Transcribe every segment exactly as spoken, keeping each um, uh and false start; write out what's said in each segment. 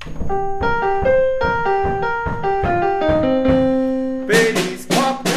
Petys Podcast.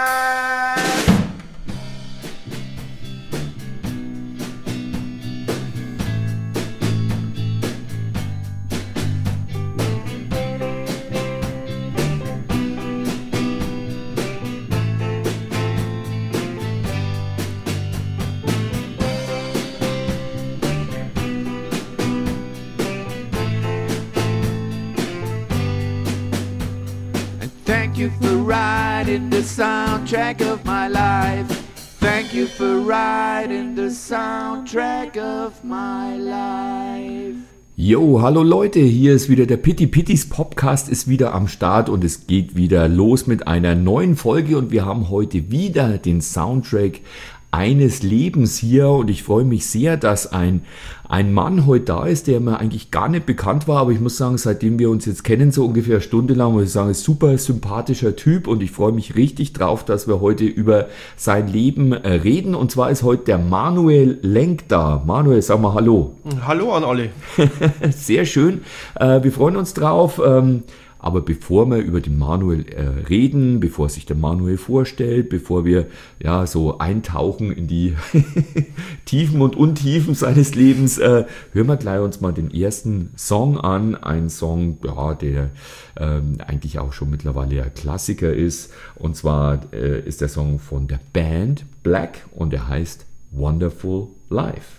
Thank you for writing the soundtrack of my life. Thank you for writing the soundtrack of my life. Jo, hallo Leute, hier ist wieder der Pity Pitys Podcast ist wieder am Start und es geht wieder los mit einer neuen Folge und wir haben heute wieder den Soundtrack eines Lebens hier und ich freue mich sehr, dass ein, ein Mann heute da ist, der mir eigentlich gar nicht bekannt war, aber ich muss sagen, seitdem wir uns jetzt kennen, so ungefähr eine Stunde lang, muss ich sagen, ist super sympathischer Typ und ich freue mich richtig drauf, dass wir heute über sein Leben äh, reden und zwar ist heute der Manuel Lenk da. Manuel, sag mal Hallo. Hallo an alle. Sehr schön, äh, wir freuen uns drauf. Ähm, Aber bevor wir über den Manuel äh, reden, bevor sich der Manuel vorstellt, bevor wir ja so eintauchen in die Tiefen und Untiefen seines Lebens, äh, hören wir gleich uns mal den ersten Song an. Ein Song, ja, der ähm, eigentlich auch schon mittlerweile ein Klassiker ist. Und zwar äh, ist der Song von der Band Black und der heißt Wonderful Life.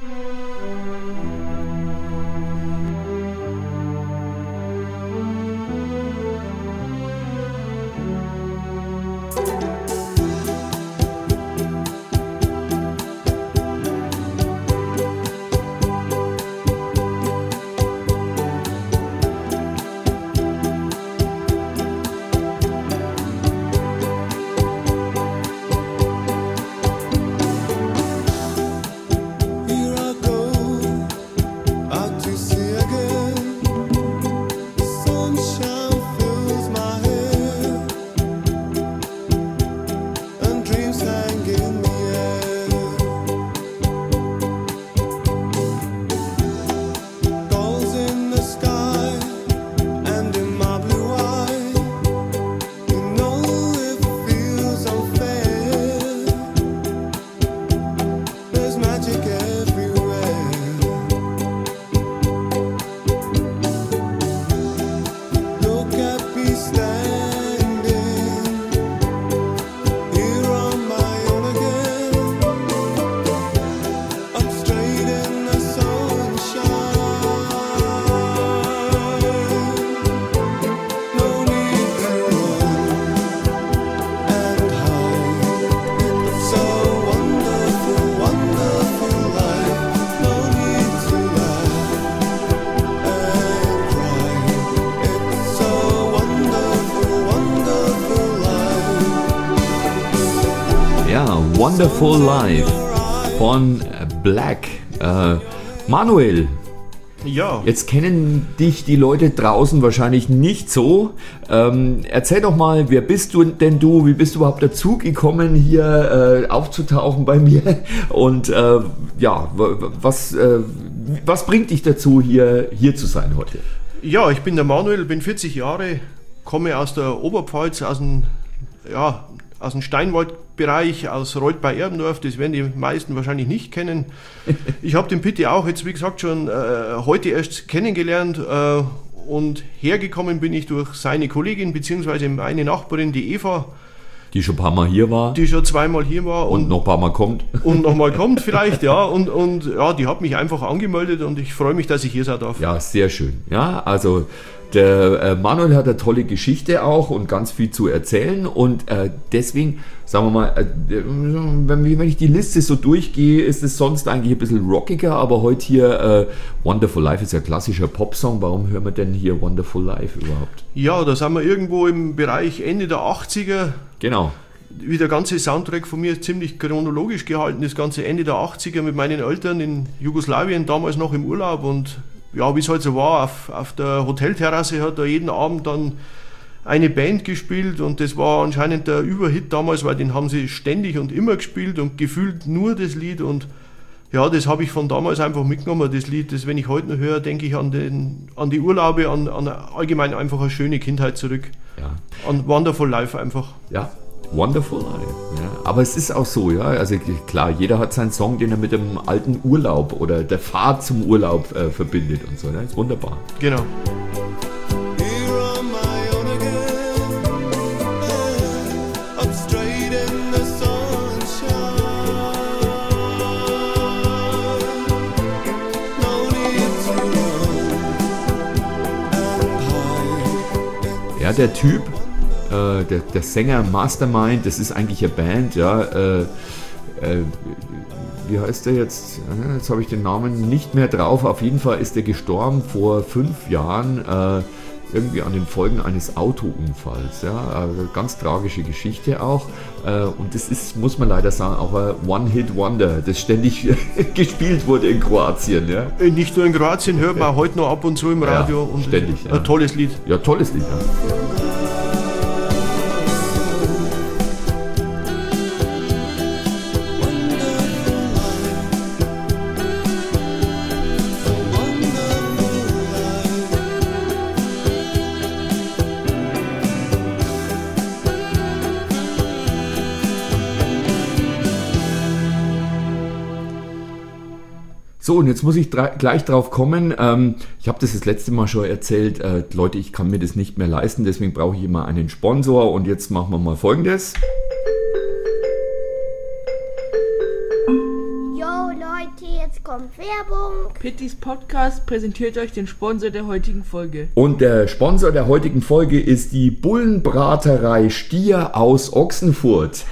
Wonderful Life von Black. Äh, Manuel, ja. Jetzt kennen dich die Leute draußen wahrscheinlich nicht so. Ähm, erzähl doch mal, wer bist du denn du? Wie bist du überhaupt dazu gekommen, hier äh, aufzutauchen bei mir? Und äh, ja, was, äh, was bringt dich dazu, hier, hier zu sein heute? Ja, ich bin der Manuel, bin vierzig Jahre, komme aus der Oberpfalz, aus dem, ja, aus dem Steinwaldbereich, aus Reuth bei Erbendorf, das werden die meisten wahrscheinlich nicht kennen. Ich habe den Pitti auch jetzt, wie gesagt, schon äh, heute erst kennengelernt äh, und hergekommen bin ich durch seine Kollegin bzw. meine Nachbarin, die Eva. Die schon ein paar Mal hier war. Die schon zweimal hier war. Und, und noch ein paar Mal kommt. Und noch mal kommt vielleicht, ja. Und, und ja, die hat mich einfach angemeldet und ich freue mich, dass ich hier sein darf. Ja, sehr schön. Ja, also der äh, Manuel hat eine tolle Geschichte auch und ganz viel zu erzählen und äh, deswegen, sagen wir mal, äh, wenn, wenn ich die Liste so durchgehe, ist es sonst eigentlich ein bisschen rockiger, aber heute hier äh, Wonderful Life ist ja ein klassischer Popsong. Warum hören wir denn hier Wonderful Life überhaupt? Ja, da sind wir irgendwo im Bereich Ende der achtziger. Genau. Wie der ganze Soundtrack von mir ist ziemlich chronologisch gehalten, das ganze Ende der achtziger mit meinen Eltern in Jugoslawien, damals noch im Urlaub und ja, wie es halt so war, auf, auf der Hotelterrasse hat da jeden Abend dann eine Band gespielt und das war anscheinend der Überhit damals, weil den haben sie ständig und immer gespielt und gefühlt nur das Lied und Ja, das habe ich von damals einfach mitgenommen, das Lied. Das, wenn ich heute noch höre, denke ich an, den, an die Urlaube, an, an allgemein einfach eine schöne Kindheit zurück. Ja. An Wonderful Life einfach. Ja, Wonderful Life. Ja. Aber es ist auch so, ja. Also klar, jeder hat seinen Song, den er mit dem alten Urlaub oder der Fahrt zum Urlaub äh, verbindet und so. Ne? Ist wunderbar. Genau. Ja, der Typ, äh, der, der Sänger Mastermind, das ist eigentlich eine Band, ja. Äh, äh, wie heißt der jetzt? Jetzt habe ich den Namen nicht mehr drauf. Auf jeden Fall ist der gestorben vor fünf Jahren, äh, irgendwie an den Folgen eines Autounfalls. Ja. Also ganz tragische Geschichte auch. Äh, und das ist, muss man leider sagen, auch ein One-Hit-Wonder, das ständig gespielt wurde in Kroatien. Ja. Nicht nur in Kroatien, hört man auch heute noch ab und zu im Radio. Ja, und ständig. Ein Ja. tolles Lied. Ja, tolles Lied. Ja. So, und jetzt muss ich dra- gleich drauf kommen. Ähm, ich habe das das letzte Mal schon erzählt. Äh, Leute, ich kann mir das nicht mehr leisten, deswegen brauche ich immer einen Sponsor. Und jetzt machen wir mal Folgendes. Jo Leute, jetzt kommt Werbung. Pittys Podcast präsentiert euch den Sponsor der heutigen Folge. Und der Sponsor der heutigen Folge ist die Bullenbraterei Stier aus Ochsenfurt.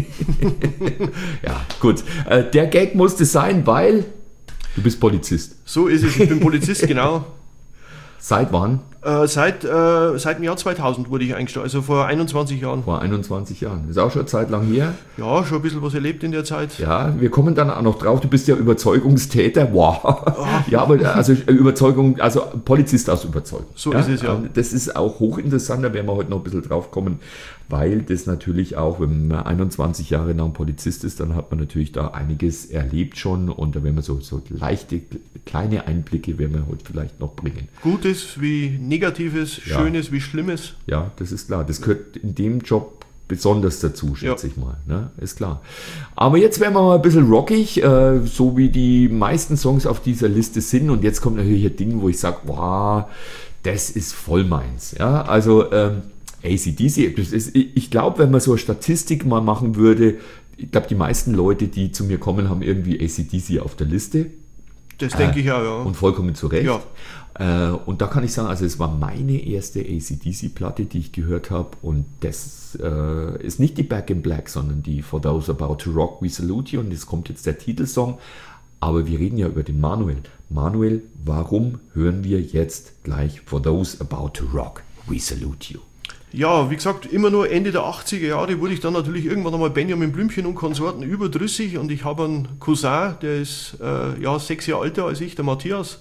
Ja, gut. Äh, der Gag musste sein, weil du bist Polizist. So ist es, ich bin Polizist, genau. Seit wann? Äh, seit, äh, seit dem Jahr zweitausend wurde ich eingestellt, also vor einundzwanzig Jahren. Vor einundzwanzig Jahren. Ist auch schon eine Zeit lang her. Ja, schon ein bisschen was erlebt in der Zeit. Ja, wir kommen dann auch noch drauf. Du bist ja Überzeugungstäter. Wow. Ja, aber also Überzeugung, also Polizist aus Überzeugung. So ist es, ja. Das ist auch hochinteressant, da werden wir heute noch ein bisschen drauf kommen, weil das natürlich auch, wenn man einundzwanzig Jahre lang Polizist ist, dann hat man natürlich da einiges erlebt schon und da werden wir so, so leichte, kleine Einblicke werden wir heute vielleicht noch bringen. Gutes wie Negatives, Ja. Schönes wie Schlimmes. Ja, das ist klar. Das gehört in dem Job besonders dazu, schätze Ja. ich mal. Ne? Ist klar. Aber jetzt werden wir mal ein bisschen rockig, äh, so wie die meisten Songs auf dieser Liste sind. Und jetzt kommt natürlich ein Ding, wo ich sage, wow, das ist voll meins. Ja, also ähm, A C D C, das ist, ich glaube, wenn man so eine Statistik mal machen würde, ich glaube, die meisten Leute, die zu mir kommen, haben irgendwie A C D C auf der Liste. Das denke ich auch, ja. Und vollkommen zu Recht. Ja. Äh, und da kann ich sagen, also es war meine erste A C D C-Platte, die ich gehört habe. Und das äh, ist nicht die Back in Black, sondern die For Those About to Rock, We Salute You. Und jetzt kommt jetzt der Titelsong. Aber wir reden ja über den Manuel. Manuel, warum hören wir jetzt gleich For Those About to Rock, We Salute You? Ja, wie gesagt, immer nur Ende der achtziger Jahre wurde ich dann natürlich irgendwann einmal Benjamin Blümchen und Konsorten überdrüssig und ich habe einen Cousin, der ist äh, ja, sechs Jahre älter als ich, der Matthias.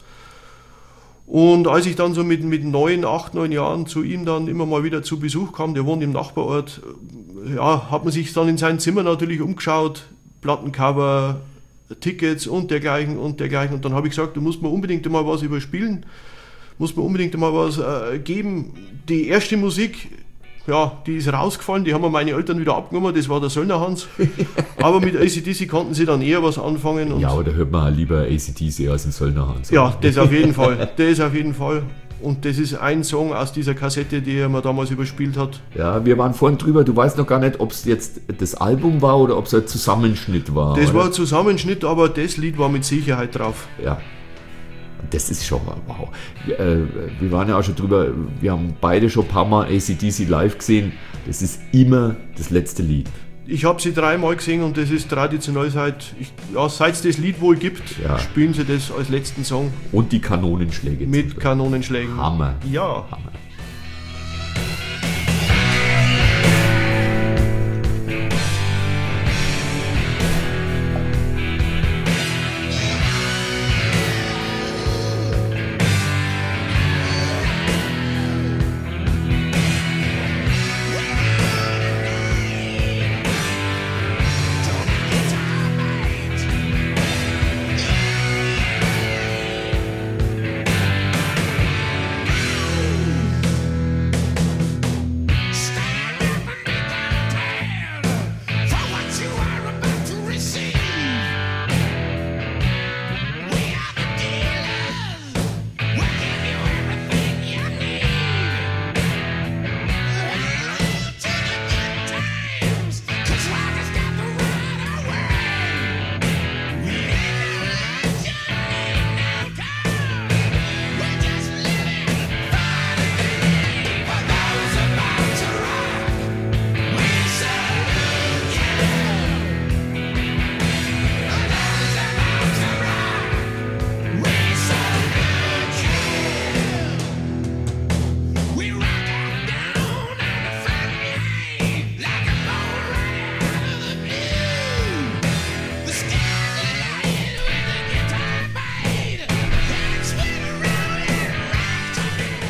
Und als ich dann so mit, mit neun, acht, neun Jahren zu ihm dann immer mal wieder zu Besuch kam, der wohnt im Nachbarort, ja, hat man sich dann in sein Zimmer natürlich umgeschaut, Plattencover, Tickets und dergleichen und dergleichen. Und dann habe ich gesagt, du musst mir unbedingt mal was überspielen. Muss man unbedingt mal was äh, geben. Die erste Musik, ja, die ist rausgefallen, die haben mir meine Eltern wieder abgenommen, das war der Söllner Hans. Aber mit A C D C konnten sie dann eher was anfangen. Und Ja, aber da hört man halt lieber A C D C als den Söllner Hans. ja, das auf jeden Fall. Das auf jeden Fall. Und das ist ein Song aus dieser Kassette, die er mir damals überspielt hat. Ja, wir waren vorhin drüber, du weißt noch gar nicht, ob es jetzt das Album war oder ob es ein Zusammenschnitt war. Das oder? war ein Zusammenschnitt, aber das Lied war mit Sicherheit drauf. Ja. Das ist schon mal wow. Äh, wir waren ja auch schon drüber, wir haben beide schon ein paar Mal A C D C live gesehen. Das ist immer das letzte Lied. Ich habe sie dreimal gesehen und das ist traditionell seit, ich, ja, seit es das Lied wohl gibt, Ja. spielen sie das als letzten Song Und die Kanonenschläge. mit zum Kanonenschlägen. Hammer. Ja. Hammer.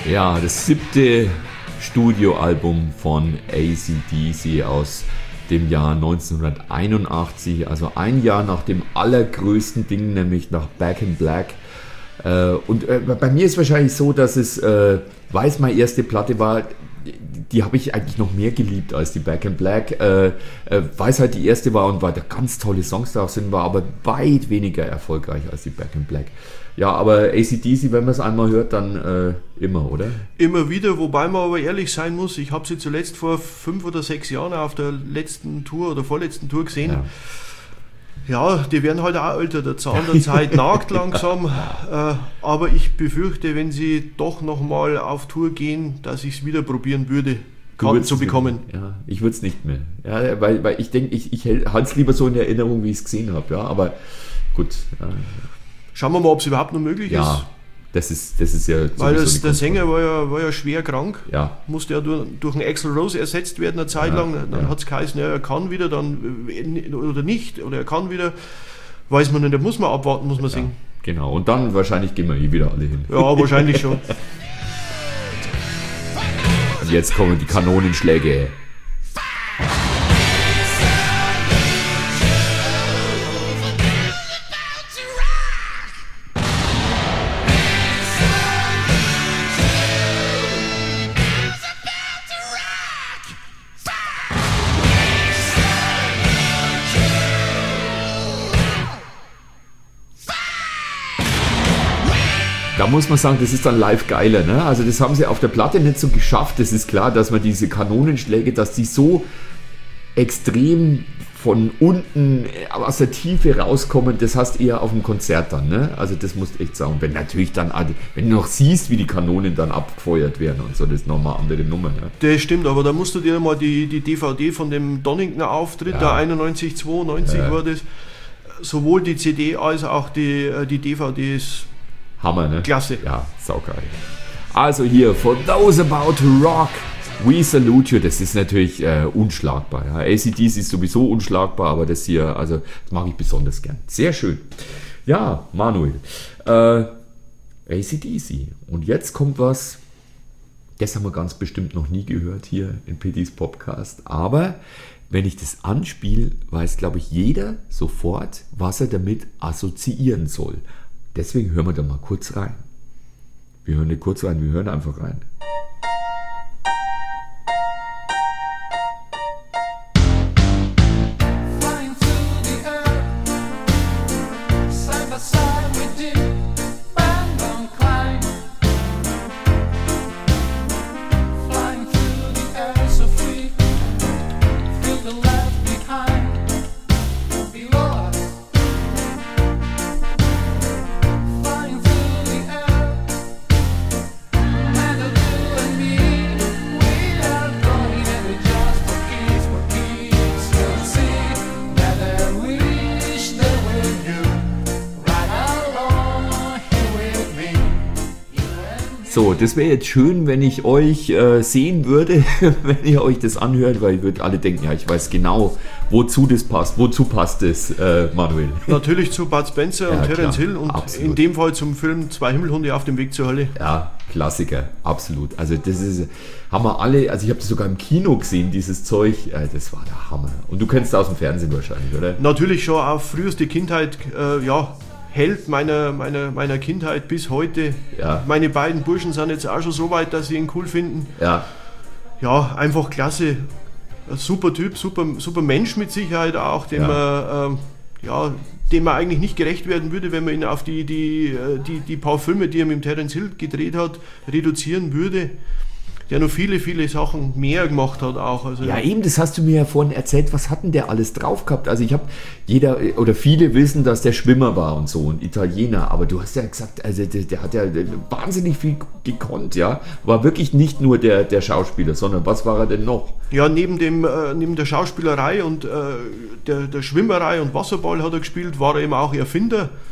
Ja, das siebte Studioalbum von A C D C aus dem Jahr neunzehnhunderteinundachtzig, also ein Jahr nach dem allergrößten Ding, nämlich nach Back in Black. Äh, und äh, bei mir ist wahrscheinlich so, dass es, äh, weil es meine erste Platte war, die, die habe ich eigentlich noch mehr geliebt als die Back in Black, äh, äh, weil es halt die erste war und weil da ganz tolle Songs drauf sind, war aber weit weniger erfolgreich als die Back in Black. Ja, aber A C D C, wenn man es einmal hört, dann äh, immer, oder? Immer wieder, wobei man aber ehrlich sein muss, ich habe sie zuletzt vor fünf oder sechs Jahren auf der letzten Tour oder vorletzten Tour gesehen. Ja, ja die werden halt auch älter, der Zahn der Zeit nagt langsam, äh, aber ich befürchte, wenn sie doch nochmal auf Tour gehen, dass ich es wieder probieren würde, Karten zu bekommen. Ja, ich würde es nicht mehr, ja, weil, weil ich denke, ich, ich halte es lieber so in Erinnerung, wie ich es gesehen habe, ja, aber gut. Ja. Schauen wir mal, ob es überhaupt noch möglich ja, ist. Das ist, das ist ja weil das, der Sänger war ja, war ja schwer krank, ja. musste ja durch, durch einen Axl Rose ersetzt werden eine Zeit ja, lang. Dann ja. hat es geheißen, ja, er kann wieder, dann oder nicht, oder er kann wieder. Weiß man nicht, da muss man abwarten, muss man ja, singen. Genau, und dann wahrscheinlich gehen wir eh wieder alle hin. Ja, wahrscheinlich schon. Und jetzt kommen die Kanonenschläge. Da muss man sagen, das ist dann live geiler, ne? Also das haben sie auf der Platte nicht so geschafft. Das ist klar, dass man diese Kanonenschläge, dass die so extrem von unten aus der Tiefe rauskommen, das hast eher auf dem Konzert dann, ne? Also das musst du echt sagen. Wenn natürlich dann, wenn du noch siehst, wie die Kanonen dann abgefeuert werden und so, das ist nochmal eine andere Nummer, ne? Das stimmt, aber da musst du dir mal die, die D V D von dem Donington-Auftritt, Ja. der einundneunzig, zweiundneunzig Ja. war das, sowohl die C D als auch die, die D V Ds. Hammer, ne? Klasse. Ja, saugeil. Also hier, for those about to rock, we salute you. Das ist natürlich äh, unschlagbar. Ja. A C D C ist sowieso unschlagbar, aber das hier, also das mag ich besonders gern. Sehr schön. Ja, Manuel. Äh, A C D C. Und jetzt kommt was, das haben wir ganz bestimmt noch nie gehört hier in Pittys Podcast. Aber wenn ich das anspiele, weiß, glaube ich, jeder sofort, was er damit assoziieren soll. Deswegen hören wir da mal kurz rein. Wir hören nicht kurz rein, wir hören einfach rein. So, das wäre jetzt schön, wenn ich euch äh, sehen würde, wenn ihr euch das anhört, weil ihr würdet alle denken, ja, ich weiß genau, wozu das passt. Wozu passt das, äh, Manuel? Natürlich zu Bud Spencer Ja, und Terence klar, Hill und absolut. in dem Fall zum Film Zwei Himmelhunde auf dem Weg zur Hölle. Ja, Klassiker, absolut. Also das ist, haben wir alle, also ich habe das sogar im Kino gesehen, dieses Zeug, äh, das war der Hammer. Und du kennst es aus dem Fernsehen wahrscheinlich, oder? Natürlich schon auf früheste Kindheit, äh, ja, Held meiner, meiner, meiner Kindheit bis heute. Ja. Meine beiden Burschen sind jetzt auch schon so weit, dass sie ihn cool finden. Ja, Ja, einfach klasse. Ein super Typ, super, super Mensch mit Sicherheit auch, dem, Ja. man, ähm, ja, dem man eigentlich nicht gerecht werden würde, wenn man ihn auf die, die, äh, die, die paar Filme, die er mit Terence Hill gedreht hat, reduzieren würde. Der noch viele, viele Sachen mehr gemacht hat auch. Also, ja, eben, das hast du mir ja vorhin erzählt, was hat denn der alles drauf gehabt? Also ich habe, jeder oder viele wissen, dass der Schwimmer war und so, ein Italiener, aber du hast ja gesagt, also der, der hat ja wahnsinnig viel gekonnt, ja, war wirklich nicht nur der, der Schauspieler, sondern was war er denn noch? Ja, neben, dem, äh, neben der Schauspielerei und äh, der, der Schwimmerei und Wasserball hat er gespielt, war er eben auch Erfinder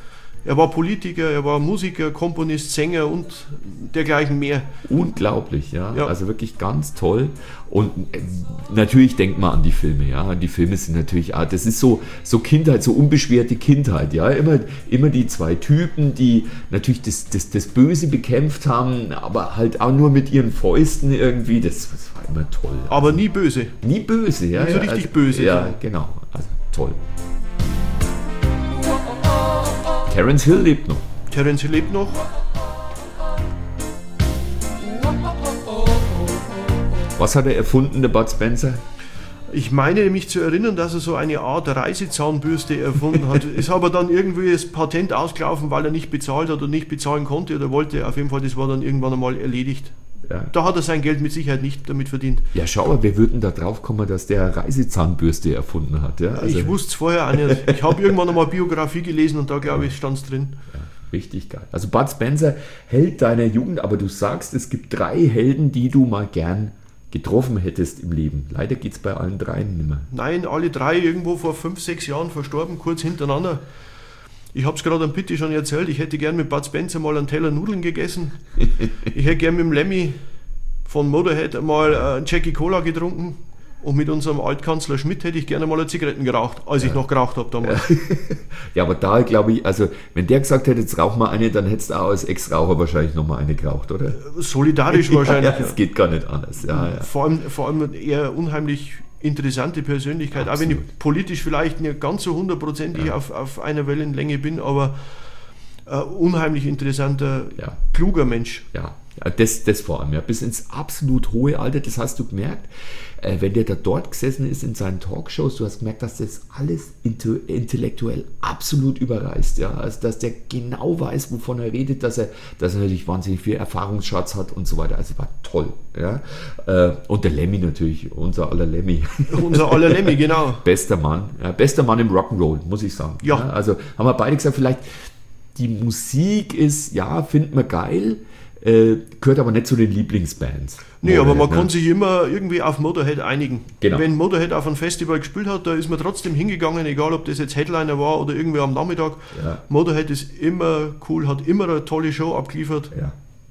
Er war Politiker, er war Musiker, Komponist, Sänger und dergleichen mehr. Unglaublich, ja. Ja. Also wirklich ganz toll. Und äh, natürlich denkt man an die Filme, ja. Die Filme sind natürlich, ah, das ist so, so Kindheit, so unbeschwerte Kindheit, ja. Immer, immer die zwei Typen, die natürlich das, das, das Böse bekämpft haben, aber halt auch nur mit ihren Fäusten irgendwie. Das, das war immer toll. Aber nie böse. Nie böse, ja. Nie so ja, richtig also, böse. Ja, genau. Also toll. Terence Hill lebt noch. Terence Hill lebt noch. Was hat er erfunden, der Bud Spencer? Ich meine mich zu erinnern, dass er so eine Art Reisezahnbürste erfunden hat. Ist aber dann irgendwie das Patent ausgelaufen, weil er nicht bezahlt hat und nicht bezahlen konnte oder wollte. Auf jeden Fall, das war dann irgendwann einmal erledigt. Ja. Da hat er sein Geld mit Sicherheit nicht damit verdient. Ja, schau mal, wir würden da drauf kommen, dass der Reisezahnbürste erfunden hat. Ja? Also, Ich wusste es vorher auch nicht. Ich habe irgendwann einmal Biografie gelesen und da, glaube ich, stand es drin. ja, richtig geil. Also Bud Spencer, Held deiner Jugend, aber du sagst, es gibt drei Helden, die du mal gern getroffen hättest im Leben. Leider geht es bei allen dreien nicht mehr. Nein, alle drei irgendwo vor fünf, sechs Jahren verstorben, kurz hintereinander. Ich habe es gerade am Pitti schon erzählt, ich hätte gern mit Bud Spencer mal einen Teller Nudeln gegessen. Ich hätte gern mit dem Lemmy von Motorhead mal einen Jackie Cola getrunken. Und mit unserem Altkanzler Schmidt hätte ich gerne mal eine Zigaretten geraucht, als ich noch geraucht habe damals. Ja, aber da glaube ich, also wenn der gesagt hätte, jetzt rauch mal eine, dann hättest du auch als Ex-Raucher wahrscheinlich nochmal eine geraucht, oder? Solidarisch wahrscheinlich. Ja, das geht gar nicht anders. Ja, ja. Vor allem, vor allem eher unheimlich interessante Persönlichkeit, Absolut. auch wenn ich politisch vielleicht nicht ganz so hundertprozentig Ja. auf, auf einer Wellenlänge bin, aber äh, unheimlich interessanter, Ja. kluger Mensch. Ja, ja, das, das vor allem, ja, bis ins absolut hohe Alter, das hast du gemerkt, äh, wenn der da dort gesessen ist in seinen Talkshows, du hast gemerkt, dass das alles intu- intellektuell absolut überreißt, ja, also dass der genau weiß, wovon er redet, dass er, dass er natürlich wahnsinnig viel Erfahrungsschatz hat und so weiter, also war toll, ja, äh, und der Lemmy natürlich, unser aller Lemmy. Unser aller Lemmy, genau. Bester Mann, ja, bester Mann im Rock'n'Roll, muss ich sagen. Ja. Also haben wir beide gesagt, vielleicht die Musik ist, ja, finden wir geil, äh, gehört aber nicht zu den Lieblingsbands. Nee, aber man Motorhead, kann ne? sich immer irgendwie auf Motorhead einigen. Genau. Wenn Motorhead auf einem Festival gespielt hat, da ist man trotzdem hingegangen, egal ob das jetzt Headliner war oder irgendwie am Nachmittag. Ja. Motorhead ist immer cool, hat immer eine tolle Show abgeliefert. Ja.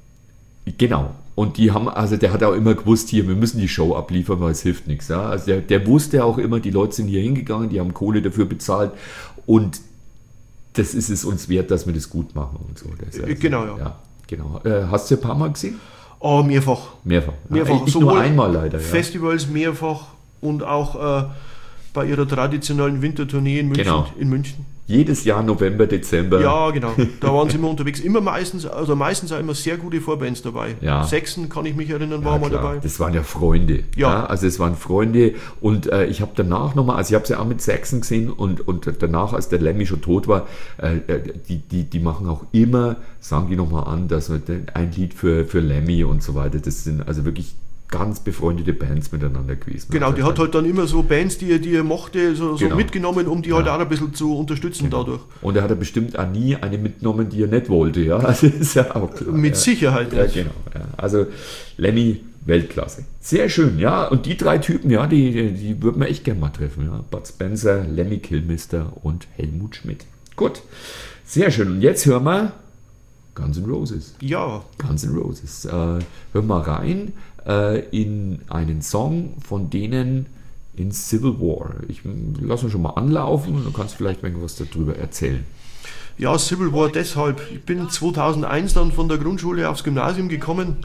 Genau. Und die haben, also der hat auch immer gewusst, hier, wir müssen die Show abliefern, weil es hilft nichts. Ja? Also der, der wusste auch immer, die Leute sind hier hingegangen, die haben Kohle dafür bezahlt und das ist es uns wert, dass wir das gut machen und so. Das ist also, Genau, ja. ja genau. Äh, hast du ein paar Mal gesehen? Oh, mehrfach. Mehrfach. Mehrfach. Ja, ich nur einmal leider. Ja. Festivals mehrfach und auch äh, bei ihrer traditionellen Wintertournee in München. Genau. In München. Jedes Jahr November, Dezember. Ja, genau. Da waren sie immer unterwegs. Immer meistens, also meistens auch immer sehr gute Vorbands dabei. Ja. Sechsen, kann ich mich erinnern, Ja, war mal klar. dabei. Das waren ja Freunde. Ja. Also es waren Freunde und äh, ich habe danach nochmal, also ich habe sie auch mit Saxon gesehen und, und danach, als der Lemmy schon tot war, äh, die, die, die machen auch immer, sagen die nochmal an, dass ein Lied für, für Lemmy und so weiter, das sind also wirklich ganz befreundete Bands miteinander gewesen. Genau, also die hat halt dann immer so Bands, die er, die er mochte, so, so Genau. mitgenommen, um die Ja. halt auch ein bisschen zu unterstützen dadurch. Und er hat er bestimmt auch nie eine mitgenommen, die er nicht wollte. Ja, also ist ja auch klar. Mit ja. Sicherheit Ja, nicht. genau. Ja. Also Lemmy, Weltklasse. Sehr schön, ja. Und die drei Typen, ja, die, die würden wir echt gerne mal treffen. Ja. Bud Spencer, Lemmy Kilmister und Helmut Schmidt. Gut, sehr schön. Und jetzt hören wir Guns N' Roses. Ja, Guns N' Roses. Äh, hören wir rein äh, in einen Song von denen in Civil War. Ich lasse ihn schon mal anlaufen und du kannst vielleicht irgendwas darüber erzählen. ja, Civil War deshalb. Ich bin zweitausendeins dann von der Grundschule aufs Gymnasium gekommen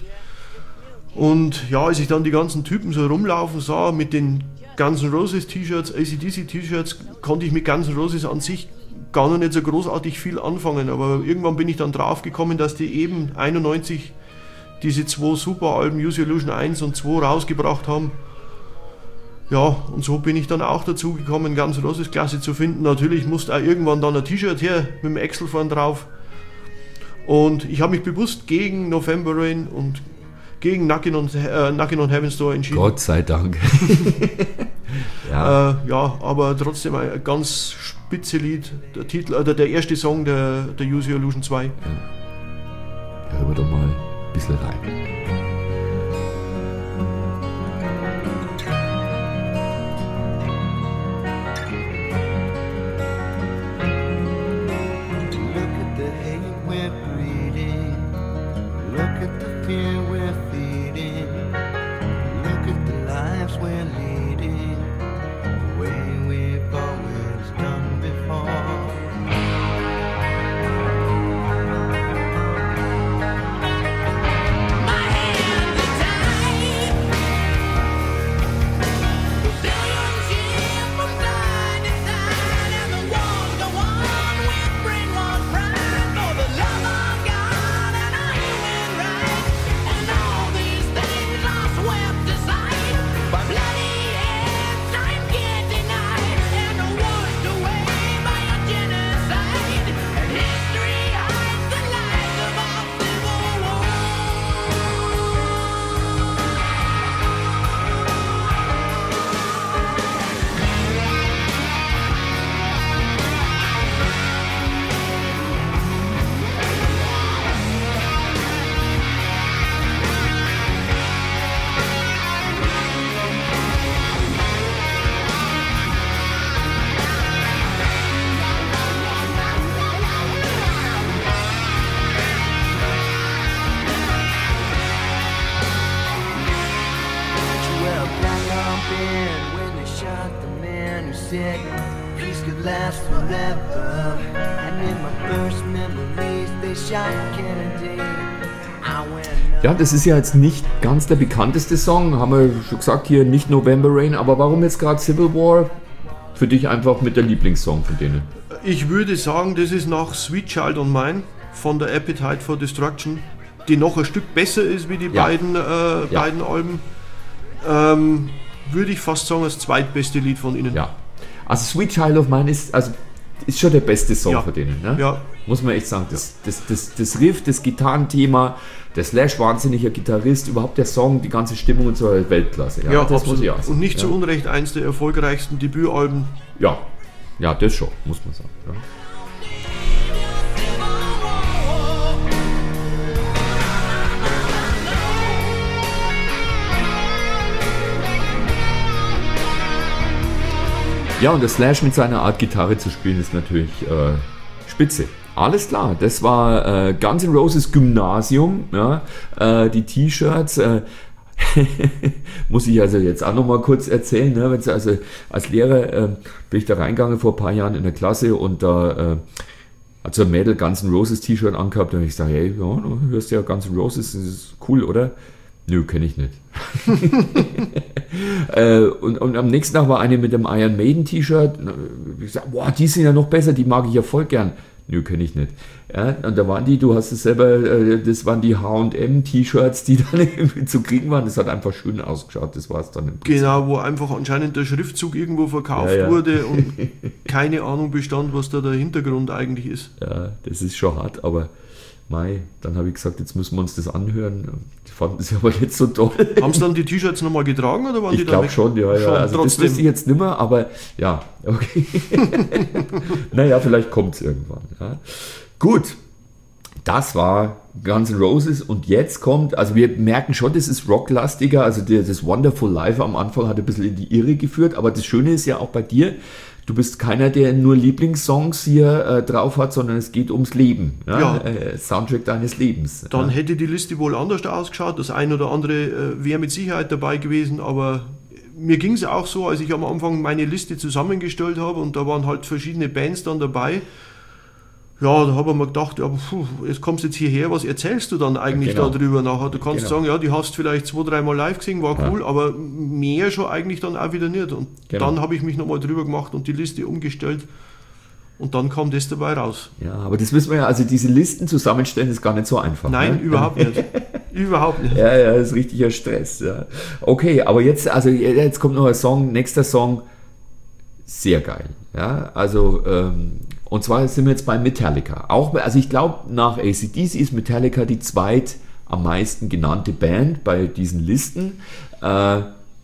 und ja, als ich dann die ganzen Typen so rumlaufen sah mit den Guns N' Roses T-Shirts, A C D C T-Shirts, konnte ich mit Guns N' Roses an sich gar noch nicht so großartig viel anfangen, aber irgendwann bin ich dann drauf gekommen, dass die eben einundneunzig diese zwei Superalben Use Your Illusion eins und zwei rausgebracht haben. Ja, und so bin ich dann auch dazu gekommen, Guns N' Roses Klasse zu finden. Natürlich musste auch irgendwann dann ein T-Shirt her mit dem Excel vorn drauf. Und ich habe mich bewusst gegen November Rain und gegen Knockin' on, äh, Knockin' on Heaven's Door entschieden. Gott sei Dank. ja. Äh, ja, aber trotzdem ein ganz spitze Lied. Der Titel, oder der erste Song der, der Use Your Illusion zwei. Ja, hören wir doch mal ein bisschen rein. Look at at the fear we're feeding. Look at the lives we're leading. The way we've always done before. Ja, das ist ja jetzt nicht ganz der bekannteste Song, haben wir schon gesagt, hier nicht November Rain, aber warum jetzt gerade Civil War für dich einfach mit der Lieblingssong von denen? Ich würde sagen, das ist nach Sweet Child O' Mine von der Appetite for Destruction, die noch ein Stück besser ist wie die ja. beiden, äh, ja. beiden Alben, ähm, würde ich fast sagen, das zweitbeste Lied von ihnen. Ja, also Sweet Child O' Mine ist, also, ist schon der beste Song ja. von denen, ne? Ja. Muss man echt sagen, das, das, das, das Riff, das Gitarrenthema, der Slash, wahnsinniger Gitarrist, überhaupt der Song, die ganze Stimmung und so, Weltklasse. Ja, ja das absolut. muss ich auch sagen. Und nicht ja. zu Unrecht eins der erfolgreichsten Debütalben. Ja, ja, das schon, muss man sagen. Ja. Ja, und der Slash mit seiner Art Gitarre zu spielen ist natürlich äh, spitze. Alles klar, das war äh, Guns N' Roses Gymnasium, ja, äh, die T-Shirts, äh, muss ich also jetzt auch nochmal kurz erzählen, ne, wenn's also als Lehrer äh, bin ich da reingegangen vor ein paar Jahren in der Klasse und da äh, hat so ein Mädel Guns N' Roses T-Shirt angehabt und ich sage, hey, ja, du hörst ja Guns N' Roses, das ist cool, oder? Nö, kenne ich nicht. äh, und, und am nächsten Tag war eine mit dem Iron Maiden T-Shirt. Ich sage, boah, die sind ja noch besser, die mag ich ja voll gern. Nö, kenne ich nicht. Ja, und da waren die, du hast es selber, äh, das waren die H und M T-Shirts, die dann irgendwie zu kriegen waren. Das hat einfach schön ausgeschaut, das war es dann im Prinzip. Genau, wo einfach anscheinend der Schriftzug irgendwo verkauft ja, ja. wurde und keine Ahnung bestand, was da der Hintergrund eigentlich ist. Ja, das ist schon hart, aber Mai, dann habe ich gesagt, jetzt müssen wir uns das anhören. Die fanden es aber nicht so toll. Haben sie dann die T-Shirts nochmal getragen oder waren ich die dann? Ich glaube schon, ja, schon, ja. Also das wüsste ich jetzt nicht mehr, aber ja, okay. Naja, vielleicht kommt es irgendwann. Ja. Gut, das war Guns N' Roses und jetzt kommt, also wir merken schon, das ist rocklastiger, also der, das Wonderful Life am Anfang hat ein bisschen in die Irre geführt, aber das Schöne ist ja auch bei dir, du bist keiner, der nur Lieblingssongs hier äh, drauf hat, sondern es geht ums Leben. Ja? Ja. Äh, Soundtrack deines Lebens. Dann ja. hätte die Liste wohl anders ausgeschaut. Das ein oder andere äh, wäre mit Sicherheit dabei gewesen, aber mir ging es auch so, als ich am Anfang meine Liste zusammengestellt habe und da waren halt verschiedene Bands dann dabei. Ja, da habe ich mir gedacht, ja, puh, jetzt kommst du jetzt hierher, was erzählst du dann eigentlich genau. darüber nachher? Du kannst genau. sagen, ja, die hast vielleicht zwei, dreimal live gesehen, war cool, ja. aber mehr schon eigentlich dann auch wieder nicht. Und genau. dann habe ich mich nochmal drüber gemacht und die Liste umgestellt und dann kam das dabei raus. Ja, aber das wissen wir ja, also diese Listen zusammenstellen ist gar nicht so einfach. Nein, ne? überhaupt nicht. Überhaupt nicht. Ja, ja, das ist richtiger Stress. Ja. Okay, aber jetzt, also jetzt kommt noch ein Song, nächster Song, sehr geil. Ja, also ähm, und zwar sind wir jetzt bei Metallica. Auch, also ich glaube, nach A C D C ist Metallica die zweit am meisten genannte Band bei diesen Listen. Äh,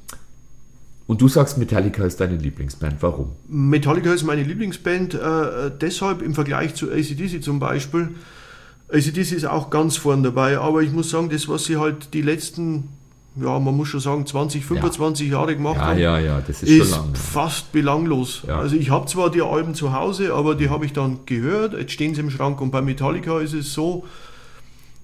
und du sagst, Metallica ist deine Lieblingsband. Warum? Metallica ist meine Lieblingsband. Äh, deshalb im Vergleich zu A C D C zum Beispiel. A C D C ist auch ganz vorn dabei. Aber ich muss sagen, das, was sie halt die letzten, ja, man muss schon sagen, zwanzig, fünfundzwanzig ja. Jahre gemacht ja, haben, ja, ja, das ist, ist schon lang. fast belanglos. Ja. Also ich habe zwar die Alben zu Hause, aber die habe ich dann gehört, jetzt stehen sie im Schrank und bei Metallica ist es so,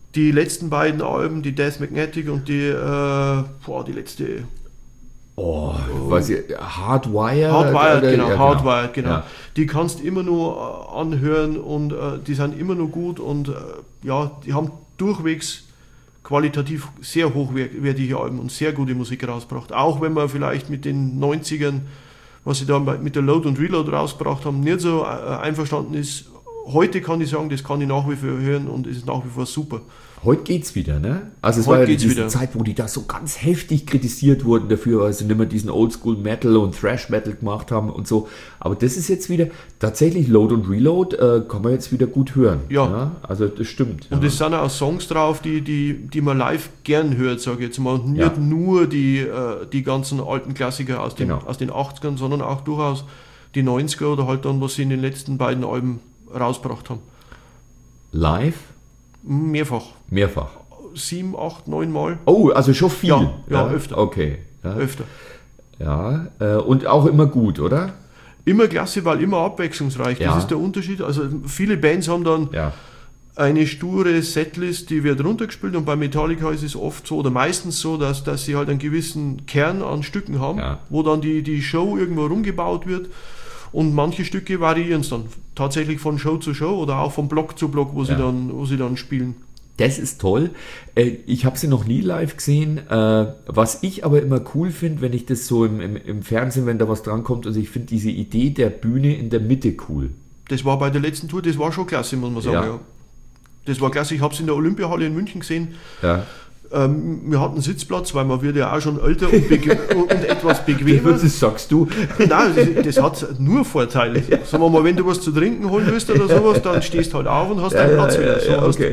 die letzten beiden Alben, die Death Magnetic und die, äh, boah, die letzte... Oh, was ich, Hardwired? Hardwired, oder, genau, ja, Hardwired, genau. Ja. Die kannst du immer nur äh, anhören und äh, die sind immer nur gut und äh, ja, die haben durchwegs qualitativ sehr hochwertige Alben und sehr gute Musik rausgebracht. Auch wenn man vielleicht mit den neunzigern, was sie da mit der Load und Reload rausgebracht haben, nicht so äh, einverstanden ist. Heute kann ich sagen, das kann ich nach wie vor hören und es ist nach wie vor super. Heute geht's wieder, ne? Also es Heute war ja geht's diese wieder. Zeit, wo die da so ganz heftig kritisiert wurden dafür, weil sie nicht mehr diesen Oldschool-Metal und Thrash-Metal gemacht haben und so. Aber das ist jetzt wieder, tatsächlich Load und Reload äh, kann man jetzt wieder gut hören. Ja. Also das stimmt. Und ja. es sind auch Songs drauf, die, die, die man live gern hört, sage ich jetzt mal. Und nicht Ja. nur die, äh, die ganzen alten Klassiker aus den, Genau. aus den achtzigern, sondern auch durchaus die neunziger oder halt dann, was sie in den letzten beiden Alben rausgebracht haben. Live? Mehrfach. Mehrfach. Sieben, acht, neun Mal. Oh, also schon viel. Ja, ja, öfter. Okay. Ja, Öfter. ja äh, und auch immer gut, oder? Immer klasse, weil immer abwechslungsreich. Ja. Das ist der Unterschied. Also viele Bands haben dann Ja. eine sture Setlist, die wird runtergespielt und bei Metallica ist es oft so oder meistens so, dass, dass sie halt einen gewissen Kern an Stücken haben, Ja. wo dann die, die Show irgendwo rumgebaut wird und manche Stücke variieren es dann tatsächlich von Show zu Show oder auch von Block zu Block, wo, sie, Ja. dann, wo sie dann spielen. Das ist toll. Äh, Ich habe sie noch nie live gesehen. Äh, Was ich aber immer cool finde, wenn ich das so im, im, im Fernsehen, wenn da was drankommt, also ich finde diese Idee der Bühne in der Mitte cool. Das war bei der letzten Tour, das war schon klasse, muss man sagen. Ja. Ja. Das war klasse, ich habe es in der Olympiahalle in München gesehen. Ja. Ähm, wir hatten Sitzplatz, weil man wird ja auch schon älter und, bequ- und etwas bequemer. Das sagst du. Nein, das, das hat nur Vorteile. Sagen wir mal, wenn du was zu trinken holen willst oder sowas, dann stehst halt auf und hast deinen Platz wieder. So ja, hast du- okay.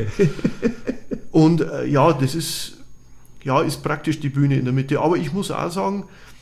Und äh, ja, das ist, ja, ist praktisch die Bühne in der Mitte. Aber ich muss auch sagen,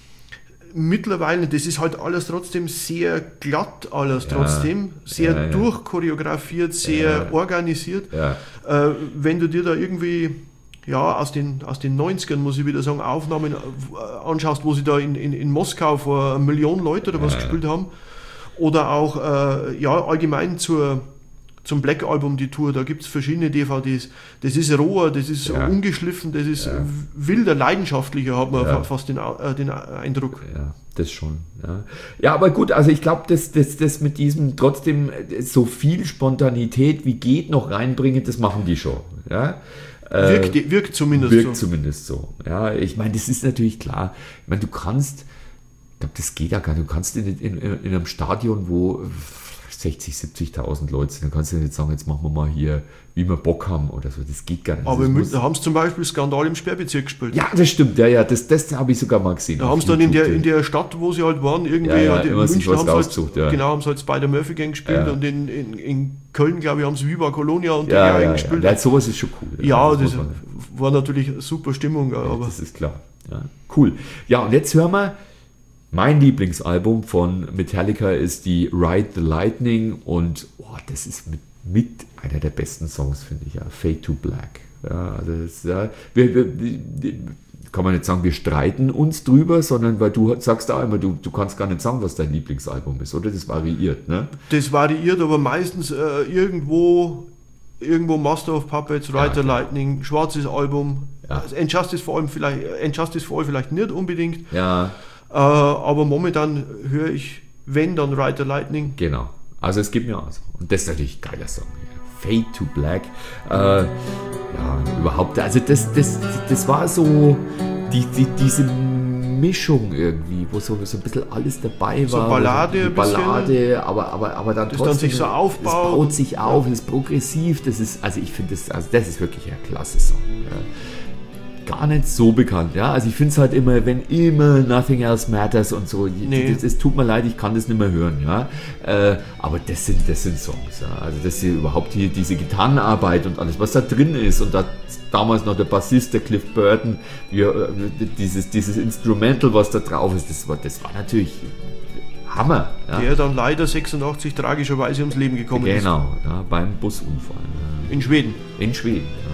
mittlerweile, das ist halt alles trotzdem sehr glatt, alles Ja. trotzdem, sehr Ja, ja. durchchoreografiert, sehr Ja. organisiert. Ja. Äh, wenn du dir da irgendwie ja, aus den, aus den neunzigern, muss ich wieder sagen, Aufnahmen äh, anschaust, wo sie da in, in, in Moskau vor einer Million Leute oder was Ja. gespielt haben, oder auch äh, ja, allgemein zur, zum Black Album die Tour, da gibt es verschiedene D V Ds. Das ist roher, das ist Ja. ungeschliffen, das ist Ja. wilder, leidenschaftlicher, hat man Ja. fa- fast den, Au- äh, den Eindruck. Ja, das schon. Ja, ja aber gut, also ich glaube, dass das, das mit diesem trotzdem so viel Spontanität wie geht noch reinbringen, das machen die schon. Ja? Äh, Wirkt, wirkt zumindest Wirkt so. zumindest so. Ja, ich meine, das ist natürlich klar. Ich meine, du kannst, ich glaube, das geht ja gar nicht. Du kannst in, in, in einem Stadion, wo sechzig, siebzigtausend Leute sind, dann kannst du nicht sagen, jetzt machen wir mal hier, wie wir Bock haben oder so. Das geht gar nicht. Aber das in muss- München haben sie zum Beispiel Skandal im Sperrbezirk gespielt. ja, das stimmt. Ja, ja, das, das habe ich sogar mal gesehen. Da auf haben sie dann in YouTube. der, in der Stadt, wo sie halt waren, irgendwie Ja, ja, halt in immer sich München was haben sie rausgesucht, halt, ja. genau, haben sie halt Spider-Murphy Gang gespielt Ja. und in, in, in Köln, glaube ich, haben sie Viva Colonia und ja, die ja, ja. gespielt. ja, sowas ist schon cool. Ja, muss das man- war natürlich super Stimmung, aber das ist klar. Ja, cool. Ja, und jetzt hören wir, mein Lieblingsalbum von Metallica ist die Ride the Lightning und oh, das ist mit, mit einer der besten Songs, finde ich, ja. Fade to Black. Ja, also das, ja, wir, wir, wir, kann man nicht sagen, wir streiten uns drüber, sondern weil du sagst auch immer, du, du kannst gar nicht sagen, was dein Lieblingsalbum ist, oder? Das variiert, ne? das variiert, aber meistens äh, irgendwo irgendwo Master of Puppets, Ride Ja, the genau. Lightning, schwarzes Album, Ja. Also Injustice for All vielleicht, Injustice for All vielleicht nicht unbedingt, Ja, äh, aber momentan höre ich, wenn, dann Ride the Lightning. genau. Also es gibt mir aus. Und das ist natürlich ein geiler Song. Fade to Black. Äh, ja, überhaupt. Also das, das, das war so die, die, diese Mischung irgendwie, wo so, so ein bisschen alles dabei So war. Ballade so ein bisschen. Ballade, aber, aber, aber dann Das dann trotzdem. sich so aufbaut. Es baut sich auf, es ist progressiv. Das ist, also ich finde das, also das ist wirklich ein klasse Song. Ja. Gar nicht so bekannt, ja. Also ich finde es halt immer, wenn immer Nothing Else Matters und so, Nee. das, es tut mir leid, ich kann das nicht mehr hören, ja. Äh, aber das sind, das sind Songs, ja. Also das hier überhaupt hier diese Gitarrenarbeit und alles, was da drin ist und da damals noch der Bassist, der Cliff Burton, wie, äh, dieses, dieses Instrumental, was da drauf ist, das war, das war natürlich Hammer, ja. Der dann leider sechsundachtzig tragischerweise ums Leben gekommen Genau, ja, beim Busunfall ist. In Schweden. ja. in Schweden. Ja.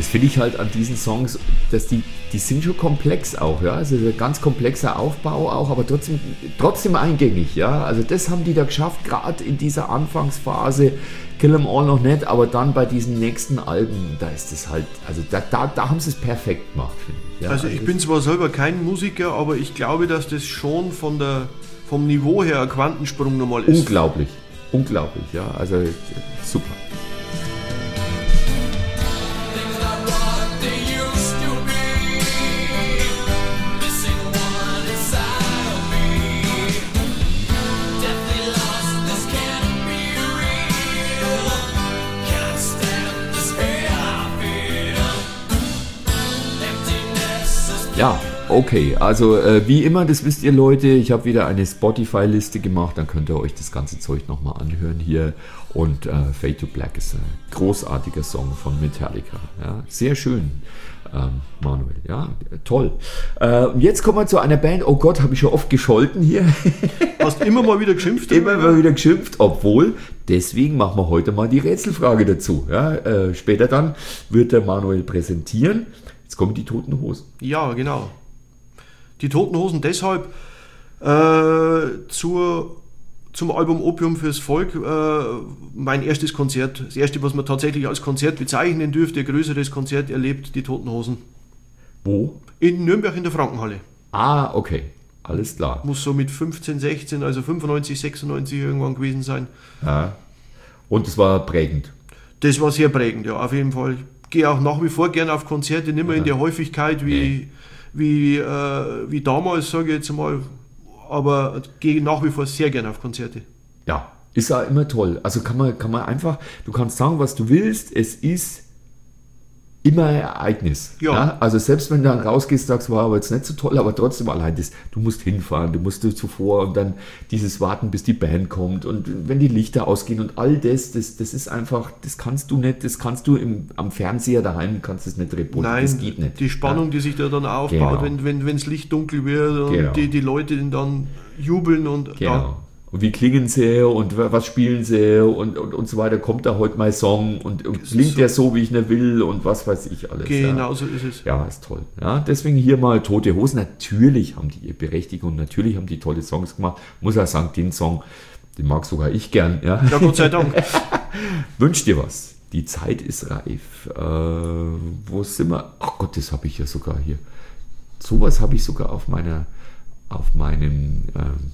das finde ich halt an diesen Songs, dass die, die sind schon komplex auch, ja, also ein ganz komplexer Aufbau auch, aber trotzdem, trotzdem eingängig, ja, also das haben die da geschafft, gerade in dieser Anfangsphase, Kill 'Em All noch nicht, aber dann bei diesen nächsten Alben, da ist es halt, also da, da, da haben sie es perfekt gemacht, finde ich. Ja, also ich bin zwar selber kein Musiker, aber ich glaube, dass das schon von der, vom Niveau her ein Quantensprung nochmal ist. Unglaublich, unglaublich, ja, also super. Ja, okay, also äh, wie immer, das wisst ihr Leute, ich habe wieder eine Spotify-Liste gemacht, dann könnt ihr euch das ganze Zeug nochmal anhören hier und äh, Fade to Black ist ein großartiger Song von Metallica, ja, sehr schön, ähm, Manuel, ja, toll. Äh, und jetzt kommen wir zu einer Band, oh Gott, habe ich schon oft gescholten hier. Hast immer mal wieder geschimpft? Immer mal wieder geschimpft, obwohl, deswegen machen wir heute mal die Rätselfrage dazu, ja, äh, später dann wird der Manuel präsentieren. Jetzt kommen die Toten Hosen. Ja, genau. Die Toten Hosen deshalb äh, zur, zum Album Opium fürs Volk äh, mein erstes Konzert. Das erste, was man tatsächlich als Konzert bezeichnen dürfte, ein größeres Konzert erlebt, die Toten Hosen. Wo? In Nürnberg in der Frankenhalle. Ah, okay. Alles klar. Muss so mit fünfzehn, sechzehn, also fünfundneunzig, sechsundneunzig irgendwann gewesen sein. Ja. Und es war prägend. Das war sehr prägend, ja, auf jeden Fall. Ich gehe auch nach wie vor gerne auf Konzerte, nicht mehr ja. in der Häufigkeit wie, nee. wie, äh, wie damals, sage ich jetzt mal, aber gehe nach wie vor sehr gerne auf Konzerte. Ja, ist ja immer toll. Also kann man, kann man einfach, du kannst sagen, was du willst, es ist immer ein Ereignis. Ja. Ja? Also selbst wenn du dann rausgehst, sagst, war aber jetzt nicht so toll, aber trotzdem allein das, du musst hinfahren, du musst zuvor und dann dieses Warten, bis die Band kommt und wenn die Lichter ausgehen und all das, das, das ist einfach, das kannst du nicht, das kannst du im, am Fernseher daheim, kannst du es nicht reportieren, Nein, das geht nicht. Die Spannung, ja? die sich da dann aufbaut, genau. wenn, wenn, wenn das Licht dunkel wird und genau. die, die Leute dann jubeln und genau. ja. Und wie klingen sie und was spielen sie und, und, und so weiter, kommt da heute mein Song und, und klingt so, der so, wie ich nicht will und was weiß ich alles. Genau ja. so ist es. Ja, ist toll. Ja, deswegen hier mal Tote Hosen. Natürlich haben die ihre Berechtigung, natürlich haben die tolle Songs gemacht. Muss auch sagen, den Song, den mag sogar ich gern. Ja, ja Gott sei Dank. Wünsch dir was. Die Zeit ist reif. Äh, wo sind wir? Ach Gott, das habe ich ja sogar hier. Sowas habe ich sogar auf meiner, auf meinem... Ähm,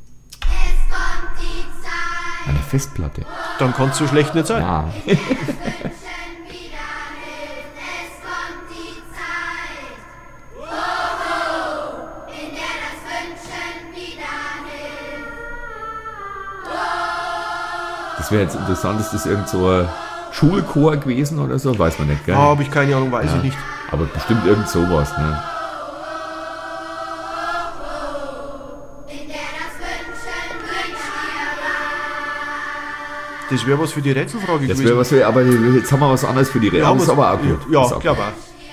eine Festplatte. Dann kann es so schlecht nicht sein. Ja. Das wäre jetzt interessant, ist das irgend so ein Schulchor gewesen oder so? Weiß man nicht, gell? Ah, habe ich keine Ahnung, weiß ja. ich nicht. Aber bestimmt irgend sowas, ne? Das wäre was für die Rätselfrage das gewesen. Was für, aber jetzt haben wir was anderes für die Rätsel. Ja, das ist aber auch gut. Ja, auch glaube auch.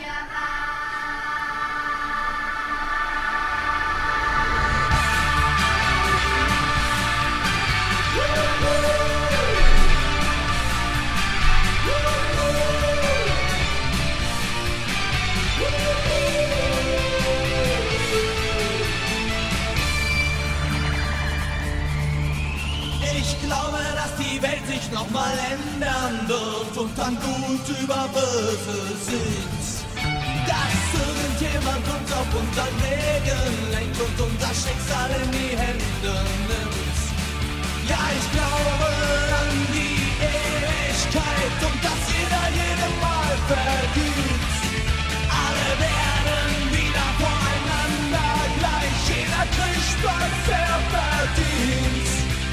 Ich glaube, dass die Welt sich nochmal ändern wird und dann gut über Böse sitzt. Dass irgendjemand uns auf unseren Wegen lenkt und unser Schicksal in die Hände nimmt. Ja, ich glaube an die Ewigkeit und dass jeder jedem Mal vergibt. Alle werden wieder voreinander gleich, jeder kriegt, was er verdient.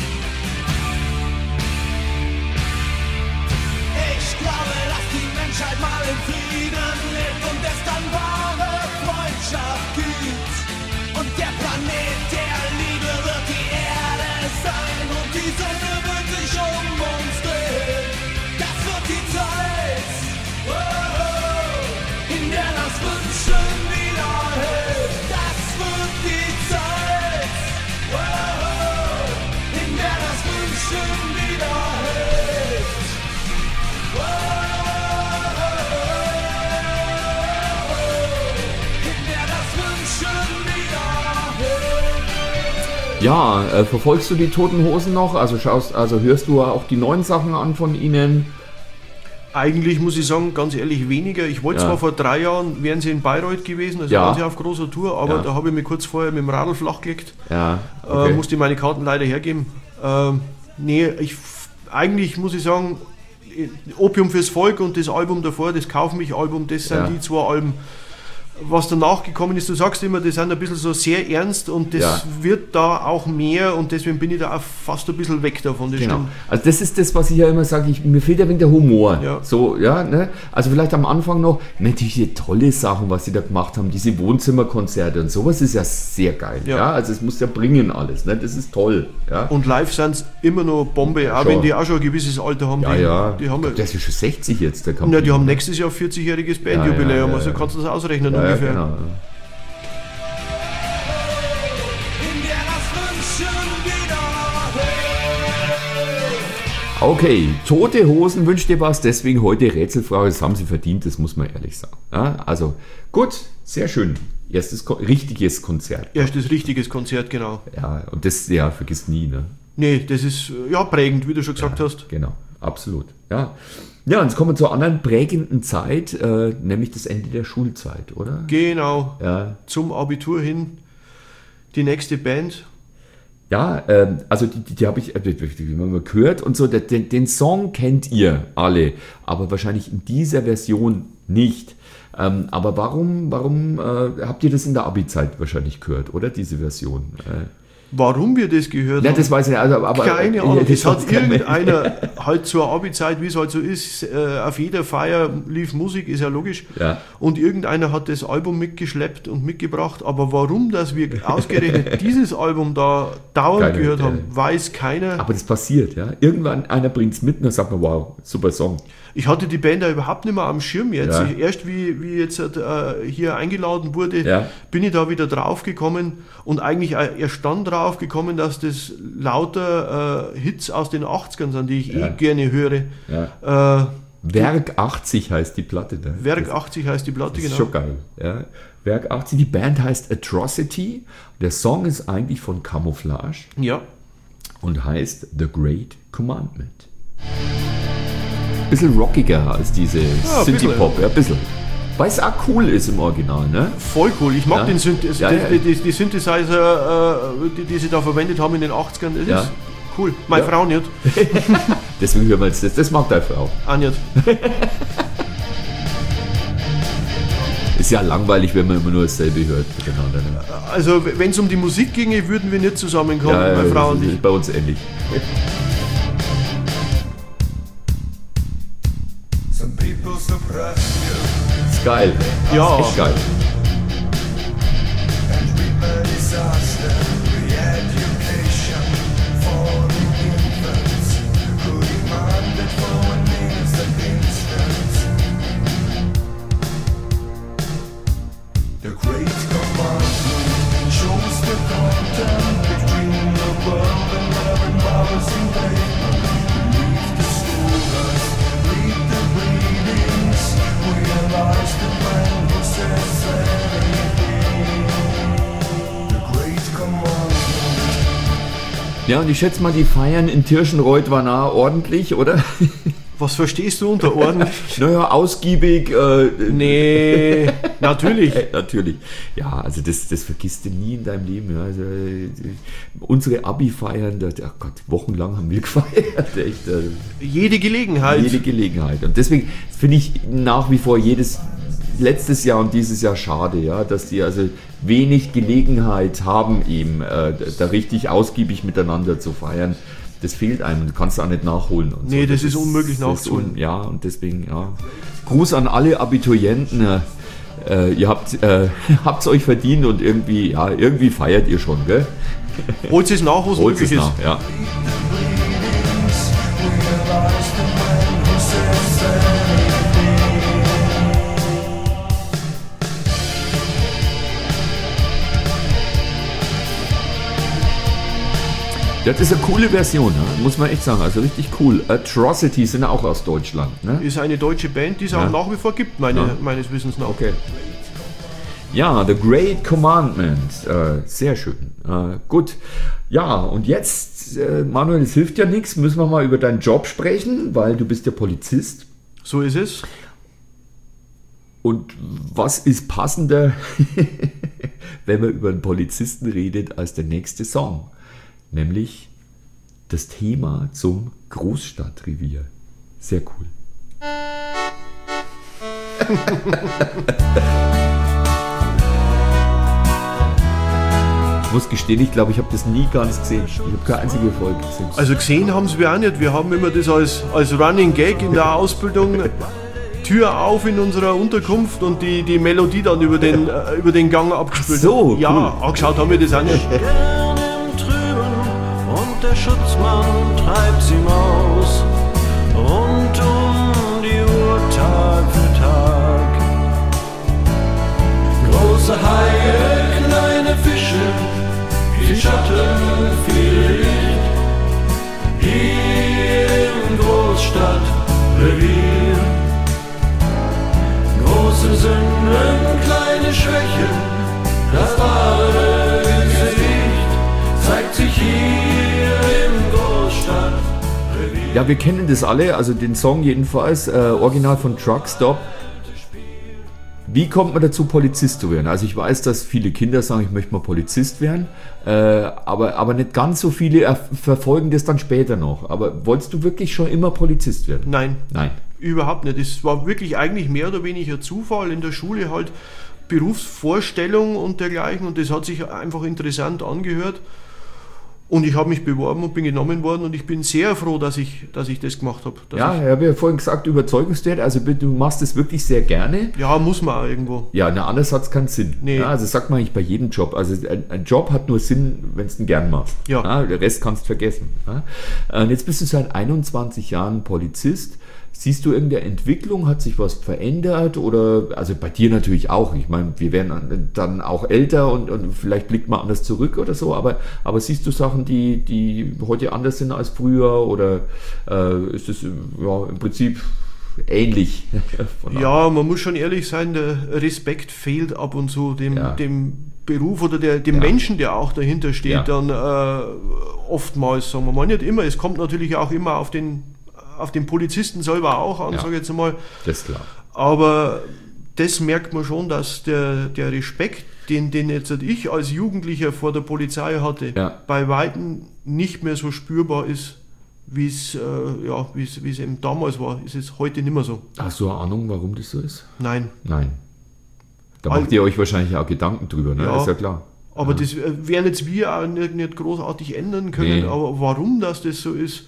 Ich glaube, dass die Menschheit mal in Frieden lebt und es dann wahre Freundschaft gibt. Und der Planet, der Ja, äh, verfolgst du die Toten Hosen noch? Also schaust, also hörst du auch die neuen Sachen an von ihnen? Eigentlich muss ich sagen, ganz ehrlich, weniger. Ich wollte Ja. zwar vor drei Jahren, wären sie in Bayreuth gewesen, also Ja. waren sie auf großer Tour, aber Ja. da habe ich mich kurz vorher mit dem Radl flachgelegt. Ja, Äh, okay. musste meine Karten leider hergeben. Ähm, nee, ich, eigentlich muss ich sagen, Opium fürs Volk und das Album davor, das Kauf mich Album, das sind Ja. die zwei Alben. Was danach gekommen ist, du sagst immer, die sind ein bisschen so sehr ernst und das Ja. wird da auch mehr und deswegen bin ich da auch fast ein bisschen weg davon. Das Genau. stimmt. Also das ist das, was ich ja immer sage, ich, mir fehlt ja wegen der Humor. Ja. So, ja, ne? Also vielleicht am Anfang noch, natürlich diese tolle Sachen, was sie da gemacht haben, diese Wohnzimmerkonzerte und sowas ist ja sehr geil. Ja. Ja. Also es muss ja bringen alles, ne? Das ist toll. Ja, Und live sind es immer noch Bombe, auch Schon. wenn die auch schon ein gewisses Alter haben. ja. die, ja. Die haben, der ist ja schon sechzig jetzt, der ja, Campino. die haben nächstes Jahr vierzigjähriges Bandjubiläum, Ja, ja, ja, also ja. kannst du das ausrechnen ja, ja, ungefähr. genau. in der das Wünschen wieder hey. Okay, Tote Hosen wünscht dir was, deswegen heute Rätselfrage, das haben sie verdient, das muss man ehrlich sagen. Ja, also gut, sehr schön. Erstes Ko- richtiges Konzert. Erstes richtiges Konzert, genau. Ja, und das ja, vergiss nie, ne? Nee, das ist äh, ja prägend, wie du schon gesagt hast. Genau, absolut. Ja. Ja, und jetzt kommen wir zur anderen prägenden Zeit, äh, nämlich das Ende der Schulzeit, oder? Genau, Ja, zum Abitur hin. Die nächste Band. ja ähm, also die, die, die habe ich, äh, die, die haben wir gehört und so, der, den, den Song kennt ihr alle, aber wahrscheinlich in dieser Version nicht. Ähm, aber warum, warum äh, habt ihr das in der Abi-Zeit wahrscheinlich gehört, oder? Diese Version? Äh, Warum wir das gehört ja, haben, das weiß ich nicht, also, aber... keine äh, Ahnung. das Es hat weiß kein Mensch. irgendeiner halt zur Abi-Zeit, wie es halt so ist, äh, auf jeder Feier lief Musik, ist ja logisch. Ja. Und irgendeiner hat das Album mitgeschleppt und mitgebracht. Aber warum, dass wir ausgerechnet dieses Album da dauernd Keine gehört Idee. haben, weiß keiner. Aber das passiert, ja. Irgendwann einer bringt es mit und dann sagt man, wow, super Song. Ich hatte die Band ja überhaupt nicht mehr am Schirm jetzt. Ja. Ich, erst wie, wie jetzt äh, hier eingeladen wurde, Ja. bin ich da wieder drauf gekommen und eigentlich äh, erst dann drauf gekommen, dass das lauter äh, Hits aus den achtzigern sind, die ich Ja. eh gerne höre. Ja. Äh, Werk achtzig heißt die Platte. Ne? Werk das, achtzig heißt die Platte, das ist genau. schon geil. Ja. Werk achtzig, die Band heißt Atrocity. Der Song ist eigentlich von Camouflage Ja. und heißt The Great Commandment. Bisschen rockiger als diese ein Synthie-Pop, ja, ein bisschen. Weil es auch cool ist im Original, ne? Voll cool. Ich mag Ja. den Synth also Ja, die, ja. Die, die, die Synthesizer, äh, die, die sie da verwendet haben in den achtzigern. Das Ja. ist cool. Meine Ja. Frau nicht. Deswegen hören wir jetzt das. Das mag deine Frau. Auch nicht. Ist ja langweilig, wenn man immer nur dasselbe hört miteinander. Ne? Also, wenn es um die Musik ginge, würden wir nicht zusammenkommen, meine Frau das und ich. ist bei uns ähnlich. Some people suppress you Ist geil. Ja. Echt geil. and reap a disaster. Re-education for the infants who demanded for an innocent instant. The great commandment shows the content between the world and eleven bowers in pavement. Leave the schoolers, read the readings, realize the man who says anything. The great commandment. Ja, und ich schätze mal, die Feiern in Tirschenreuth waren auch ordentlich, oder? Was verstehst du unter Orden? Naja, ausgiebig. Äh, Nee, natürlich. Äh, natürlich. Ja, also das, das vergisst du nie in deinem Leben. Ja. Also, äh, unsere Abi-Feiern, da, ach Gott, wochenlang haben wir gefeiert. Echt, äh, Jede Gelegenheit. jede Gelegenheit. Und deswegen finde ich nach wie vor jedes letztes Jahr und dieses Jahr schade, ja, dass die also wenig Gelegenheit haben, eben äh, da richtig ausgiebig miteinander zu feiern. Das fehlt einem, du kannst auch nicht nachholen. Und Nee, das ist unmöglich das ist nachzuholen. un- ja, und deswegen, ja. Gruß an alle Abiturienten. Äh, ihr habt äh, habt's euch verdient und irgendwie, ja, irgendwie feiert ihr schon, gell? Holt es nach, wo es Holt möglich es ist. nach, ja. Realize the man who says anything. Das ist eine coole Version, ne? Muss man echt sagen. Also richtig cool. Atrocity sind auch aus Deutschland. Ne? Ist eine deutsche Band, die es Ja. auch nach wie vor gibt, meine, Ja. meines Wissens nach. Okay. Ja, The Great Commandment. Äh, sehr schön. Äh, Äh, gut. Ja, und jetzt, äh, Manuel, es hilft ja nichts, müssen wir mal über deinen Job sprechen, weil du bist ja Polizist. So ist es. Und was ist passender, wenn man über einen Polizisten redet, als der nächste Song? Nämlich das Thema zum Großstadtrevier. Sehr cool. Ich muss gestehen, ich glaube, ich habe das nie ganz gesehen. Ich habe keine einzige Folge gesehen. Also gesehen haben es wir auch nicht. Wir haben immer das als, als Running Gag in der Ausbildung. Tür auf in unserer Unterkunft und die, die Melodie dann über den, äh, über den Gang abgespielt. So, ja, cool. angeschaut haben wir das auch nicht. Gern im Trüben und der Schutzmann treibt sie Maus. Rund um die Uhr, Tag für Tag. Große Haie, kleine Fische, viel Schatten, viel Licht. Hier im Großstadtrevier. Große Sünden, kleine Schwächen, das wahre Gesicht zeigt sich hier im Großstadtrevier. Ja, wir kennen das alle, also den Song jedenfalls, äh, original von Truckstop. Wie kommt man dazu, Polizist zu werden? Also ich weiß, dass viele Kinder sagen, ich möchte mal Polizist werden, äh, aber, aber nicht ganz so viele er- verfolgen das dann später noch. Aber wolltest du wirklich schon immer Polizist werden? Nein, Nein. überhaupt nicht. Es war wirklich eigentlich mehr oder weniger Zufall in der Schule, halt Berufsvorstellung und dergleichen, und das hat sich einfach interessant angehört. Und ich habe mich beworben und bin genommen worden, und ich bin sehr froh, dass ich, dass ich das gemacht habe. Dass Ja, ich habe ja vorhin gesagt, Überzeugungswert, also du machst das wirklich sehr gerne. ich, ja, muss man auch irgendwo. Ja, na, anders hat es keinen Sinn. Nee. Ja, also das sagt man eigentlich bei jedem Job. Also ein, ein Job hat nur Sinn, wenn du ihn gern machst. Ja. Der Rest kannst du vergessen. Ja. Und jetzt bist du seit einundzwanzig Jahren Polizist. Siehst du irgendeine Entwicklung? Hat sich was verändert? Oder, also bei dir natürlich auch. Ich meine, wir werden dann auch älter und, und vielleicht blickt man anders zurück oder so. Aber, aber siehst du Sachen, die, die heute anders sind als früher? Oder äh, ist es ja, im Prinzip ähnlich? Von Ja, man muss schon ehrlich sein, der Respekt fehlt ab und zu dem, Ja. dem Beruf oder der, dem Ja. Menschen, der auch dahinter steht, Ja. dann äh, oftmals, sagen wir mal, nicht immer. Es kommt natürlich auch immer auf den, auf den Polizisten selber auch an, Ja. sage ich jetzt mal. Das ist klar. Aber das merkt man schon, dass der, der Respekt, den, den jetzt ich als Jugendlicher vor der Polizei hatte, Ja. bei Weitem nicht mehr so spürbar ist, wie es äh, ja, wie es wie es eben damals war. Ist es heute nicht mehr so. Hast du eine Ahnung, warum das so ist? Nein. Nein. Da Al- macht ihr euch wahrscheinlich auch Gedanken drüber, ne? Ja. Ist ja klar. Aber ja. das äh, werden jetzt wir auch nicht, nicht großartig ändern können. Nee. Aber warum das das so ist,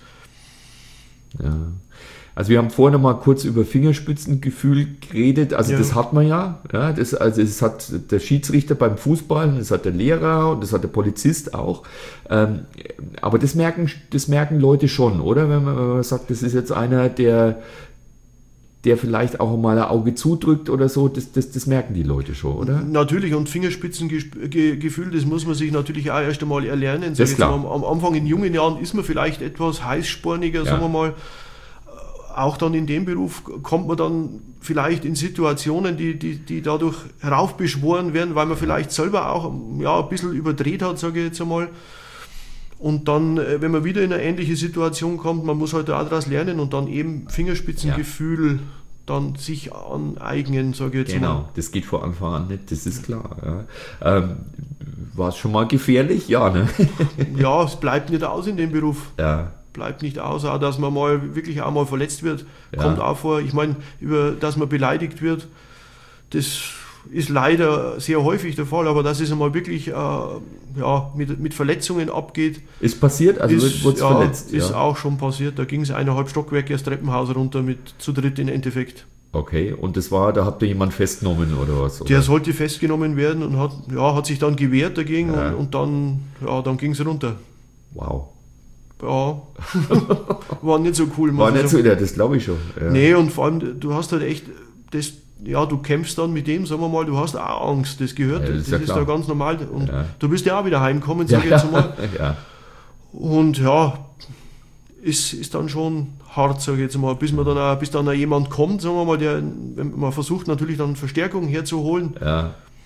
Ja. Also wir haben vorhin noch mal kurz über Fingerspitzengefühl geredet. Also Ja. das hat man ja. ja das, also es hat der Schiedsrichter beim Fußball, das hat der Lehrer und das hat der Polizist auch. Ähm, aber das merken, das merken Leute schon, oder? Wenn man, wenn man sagt, das ist jetzt einer, der, der vielleicht auch mal ein Auge zudrückt oder so, das, das, das merken die Leute schon, oder? natürlich, und Fingerspitzengefühl, das muss man sich natürlich auch erst einmal erlernen. Das Sag ist ich jetzt klar. mal, Am, am Anfang in jungen Jahren ist man vielleicht etwas heißsporniger, sagen wir mal. Auch dann in dem Beruf kommt man dann vielleicht in Situationen, die, die, die dadurch heraufbeschworen werden, weil man vielleicht selber auch ja, ein bisschen überdreht hat, sage ich jetzt einmal. Und dann, äh, wenn man wieder in eine ähnliche Situation kommt, man muss halt auch daraus lernen und dann eben Fingerspitzengefühl dann sich aneignen, sage ich jetzt Genau, mal. das geht vor Anfang an nicht, das ist klar. Ja. Ähm, war es schon mal gefährlich? Ja, ne? Ja, es bleibt nicht aus in dem Beruf. Ja. Bleibt nicht aus, auch dass man mal wirklich auch mal verletzt wird. Ja. Kommt auch vor. Ich meine, über dass man beleidigt wird, das ist leider sehr häufig der Fall, aber dass es einmal wirklich äh, ja, mit, mit Verletzungen abgeht, Ist passiert? Also ist, wurde es ja, verletzt? ist Ja. auch schon passiert. Da ging es eineinhalb Stockwerke das Treppenhaus runter mit zu dritt im Endeffekt. Okay, und das war, da habt ihr jemanden festgenommen oder was? Oder? Der sollte festgenommen werden und hat, ja, hat sich dann gewehrt dagegen Ja. und, und dann, ja, dann ging es runter. Wow. Ja, war nicht so cool. muss War ich nicht so, sagen. ja, das glaube ich schon. Ja. Nee, und vor allem, du hast halt echt, das, ja, du kämpfst dann mit dem, sagen wir mal, du hast auch Angst, das gehört, Ja, das das, ist ja ist klar. ja ganz normal. Und Ja. du bist ja auch wieder heimgekommen, ja, sag ich jetzt mal. ja. Und ja, ist, ist dann schon hart, sage ich jetzt mal, bis man dann auch, bis dann auch jemand kommt, sagen wir mal, der, wenn man versucht natürlich dann Verstärkung herzuholen. ja.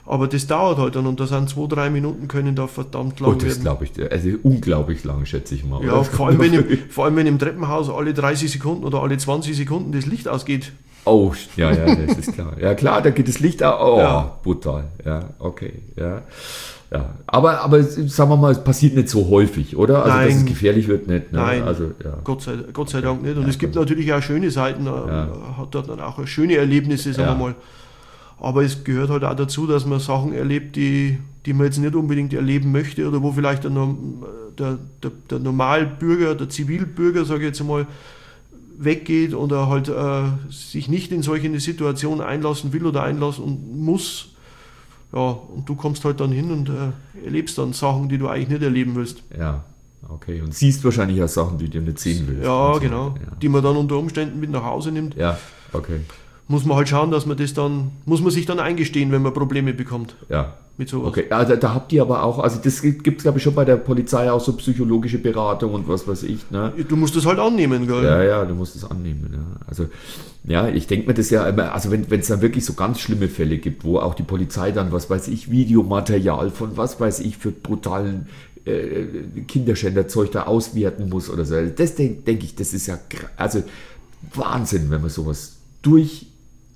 Aber das dauert halt dann und da sind zwei, drei Minuten können da verdammt lang Oh, das werden. glaube ich, also unglaublich lang, schätze ich mal. Ja, oder? vor allem, wenn im, vor allem wenn im Treppenhaus alle dreißig Sekunden oder alle zwanzig Sekunden das Licht ausgeht. Oh, ja, ja, das ist klar. Ja, klar, da geht das Licht auch. Oh, Ja. brutal. Ja, okay, ja. Ja, aber, aber sagen wir mal, es passiert nicht so häufig, oder? Also, dass Nein. es gefährlich wird, nicht. Ne? Nein. Also, ja. Gott sei, Gott sei Dank nicht. Und Ja, es gibt Gott. natürlich auch schöne Seiten, Ja. äh, hat dort dann auch schöne Erlebnisse, sagen Ja. wir mal. Aber es gehört halt auch dazu, dass man Sachen erlebt, die, die man jetzt nicht unbedingt erleben möchte oder wo vielleicht der, Norm- der, der, der Normalbürger, der Zivilbürger, sage ich jetzt einmal, weggeht oder halt äh, sich nicht in solche eine Situation einlassen will oder einlassen und muss. Ja, und du kommst halt dann hin und äh, erlebst dann Sachen, die du eigentlich nicht erleben willst. Ja, okay. Und siehst wahrscheinlich auch Sachen, die du nicht sehen willst. Ja, und so. genau. Die man dann unter Umständen mit nach Hause nimmt. Ja, okay. Muss man halt schauen, dass man das dann, muss man sich dann eingestehen, wenn man Probleme bekommt Ja. mit sowas. Okay, ja, da, da habt ihr aber auch, also das gibt es glaube ich schon bei der Polizei auch so psychologische Beratung und was weiß ich, ne? Du musst das halt annehmen, gell? Ja, ja, du musst es annehmen. Ja. Also, ja, ich denke mir das ja immer, also wenn es dann wirklich so ganz schlimme Fälle gibt, wo auch die Polizei dann, was weiß ich, Videomaterial von was weiß ich für brutalen äh, Kinderschänderzeug da auswerten muss oder so. Das denke denk ich, das ist ja, gra- also Wahnsinn, wenn man sowas durch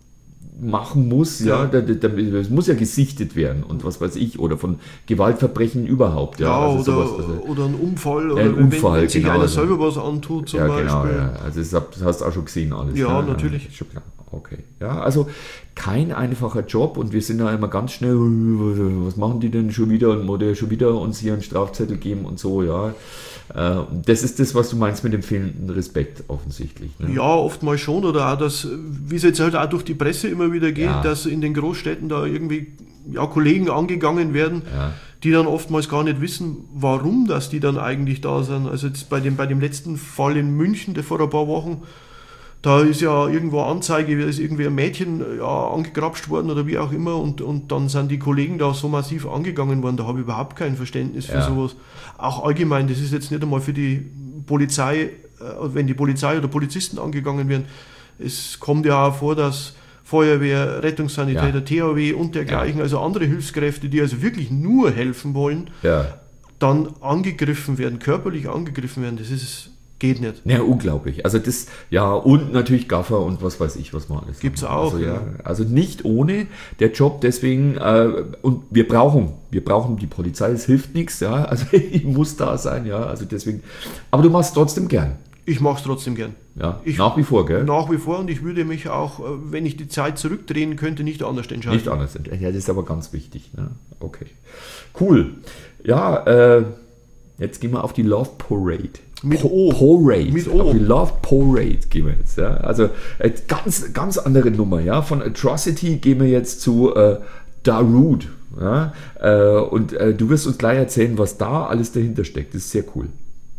machen muss, ja, Ja. da, da, da, das muss ja gesichtet werden und was weiß ich, oder von Gewaltverbrechen überhaupt, ja, Ja, also oder, sowas, also, oder ein Unfall, oder ein wenn, Unfall, wenn sich genau, einer also- selber was antut zum ja, Beispiel. genau, ja. Also das hab- das hast du auch schon gesehen alles. Ja, ne? natürlich. Schon klar. Okay. Ja, also kein einfacher Job und wir sind da immer ganz schnell, was machen die denn schon wieder und wollen schon wieder uns hier einen Strafzettel geben und so, ja. Äh, Das ist das, was du meinst mit dem fehlenden Respekt offensichtlich. Ne? Ja, oftmals schon. Oder auch das, wie es jetzt halt auch durch die Presse immer wieder geht, Ja. dass in den Großstädten da irgendwie ja, Kollegen angegangen werden, Ja. die dann oftmals gar nicht wissen, warum dass die dann eigentlich da sind. Also jetzt bei dem, bei dem letzten Fall in München, der vor ein paar Wochen, da ist ja irgendwo Anzeige, da ist irgendwie ein Mädchen ja, angegrapscht worden oder wie auch immer und, und dann sind die Kollegen da so massiv angegangen worden, da habe ich überhaupt kein Verständnis für Ja. sowas. Auch allgemein, das ist jetzt nicht einmal für die Polizei, äh, wenn die Polizei oder Polizisten angegangen werden. Es kommt ja auch vor, dass Feuerwehr, Rettungssanitäter, Ja. T H W und dergleichen, also andere Hilfskräfte, die also wirklich nur helfen wollen, Ja. dann angegriffen werden, körperlich angegriffen werden. Das ist, geht nicht. Ja, unglaublich. Also das, ja, und natürlich Gaffer und was weiß ich, was man alles Gibt's hat. auch, Also, ja. ja. Also nicht ohne der Job, deswegen, äh, und wir brauchen, wir brauchen die Polizei, es hilft nichts, ja, also ich muss da sein, ja, also deswegen, aber du machst trotzdem gern, Ich mache es trotzdem gern. ja, Ich- nach wie vor, gell? Nach wie vor und ich würde mich auch, äh, wenn ich die Zeit zurückdrehen könnte, nicht anders entscheiden. Nicht anders. Ja, das ist aber ganz wichtig, ne? Okay. Cool. Ja, äh, jetzt gehen wir auf die Love Parade. Mit Po- O. Parade. Mit O. Auf die Love Parade gehen wir jetzt. Ja? Also äh, ganz, ganz andere Nummer. Ja? Von Atrocity gehen wir jetzt zu äh, Darude. Ja? Äh, und äh, du wirst uns gleich erzählen, was da alles dahinter steckt. Das ist sehr cool.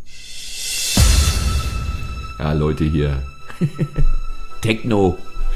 Ja, Leute hier. Techno.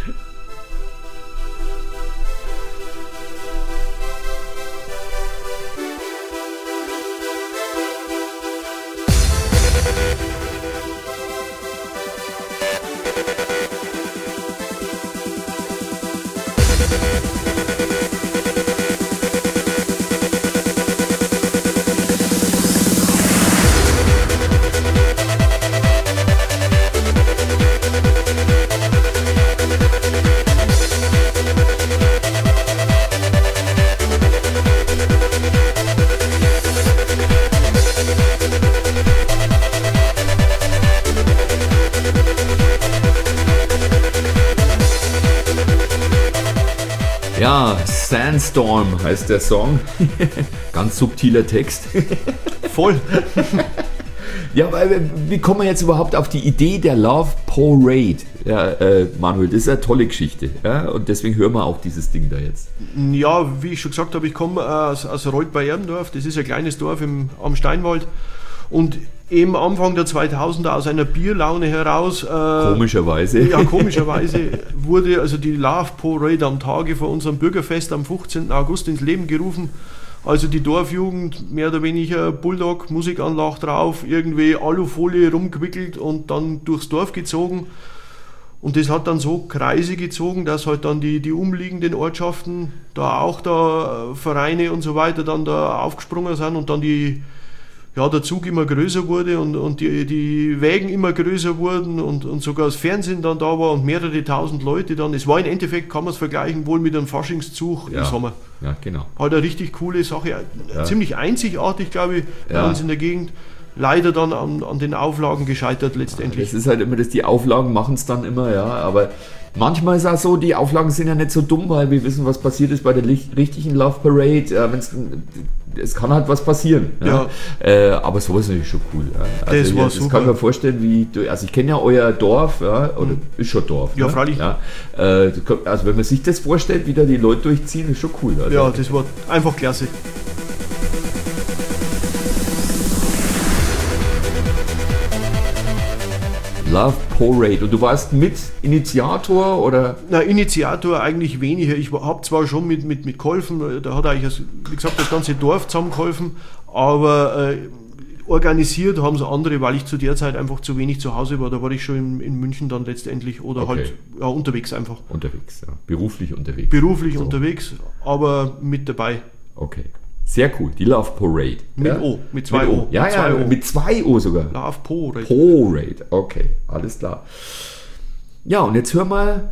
Ja, Sandstorm heißt der Song. Ganz subtiler Text. Voll. Ja, weil, wie kommen wir jetzt überhaupt auf die Idee der Love Parade? Ja, äh, Manuel, das ist eine tolle Geschichte. Ja? Und deswegen hören wir auch dieses Ding da jetzt. Ja, wie ich schon gesagt habe, ich komme aus, aus Reuth bei Erbendorf. Das ist ein kleines Dorf im, am Steinwald. Und eben Anfang der zweitausender aus einer Bierlaune heraus, äh, Komischerweise. ja, komischerweise wurde also die Love Parade am Tage vor unserem Bürgerfest am fünfzehnten August ins Leben gerufen. Also die Dorfjugend, mehr oder weniger Bulldog, Musikanlage drauf, irgendwie Alufolie rumgewickelt und dann durchs Dorf gezogen. Und das hat dann so Kreise gezogen, dass halt dann die, die umliegenden Ortschaften, da auch da Vereine und so weiter dann da aufgesprungen sind und dann die, ja, der Zug immer größer wurde und, und die, die Wägen immer größer wurden und, und sogar das Fernsehen dann da war und mehrere tausend Leute dann. Es war im Endeffekt, kann man es vergleichen, wohl mit einem Faschingszug ja. im Sommer. Ja, genau. Halt eine richtig coole Sache, Ja. ziemlich einzigartig, glaube ich, bei Ja. uns in der Gegend. Leider dann an, an den Auflagen gescheitert letztendlich. Das ist halt immer das, die Auflagen machen es dann immer, ja, aber manchmal ist es auch so, die Auflagen sind ja nicht so dumm, weil wir wissen, was passiert ist bei der licht, richtigen Love Parade. Ja, wenn's, es kann halt was passieren. Ja. Ja. Äh, aber sowas ist natürlich schon cool. Ja. Also Das war das super. kann ich mir vorstellen, wie du, also ich kenne ja euer Dorf, ja, oder ist schon Dorf. Ja, ne? freilich. Ja. Äh, also wenn man sich das vorstellt, wie da die Leute durchziehen, ist schon cool. Also, Ja, das war einfach klasse. Love Parade. Und du warst mit Initiator oder? Na, Initiator eigentlich weniger. Ich habe zwar schon mit, mit, mit geholfen, da hat eigentlich, das, wie gesagt, das ganze Dorf zusammengeholfen, aber äh, organisiert haben es andere, weil ich zu der Zeit einfach zu wenig zu Hause war. Da war ich schon in, in München dann letztendlich oder Okay. halt ja, unterwegs einfach. Unterwegs, ja. Beruflich unterwegs. Beruflich So. unterwegs, aber mit dabei. Okay. Sehr cool. Die Love Parade. Mit ja? O, mit zwei O. Ja, Mit ja, zwei O. mit zwei O sogar. Love Parade. Parade. Okay, alles klar. Ja, und jetzt hör mal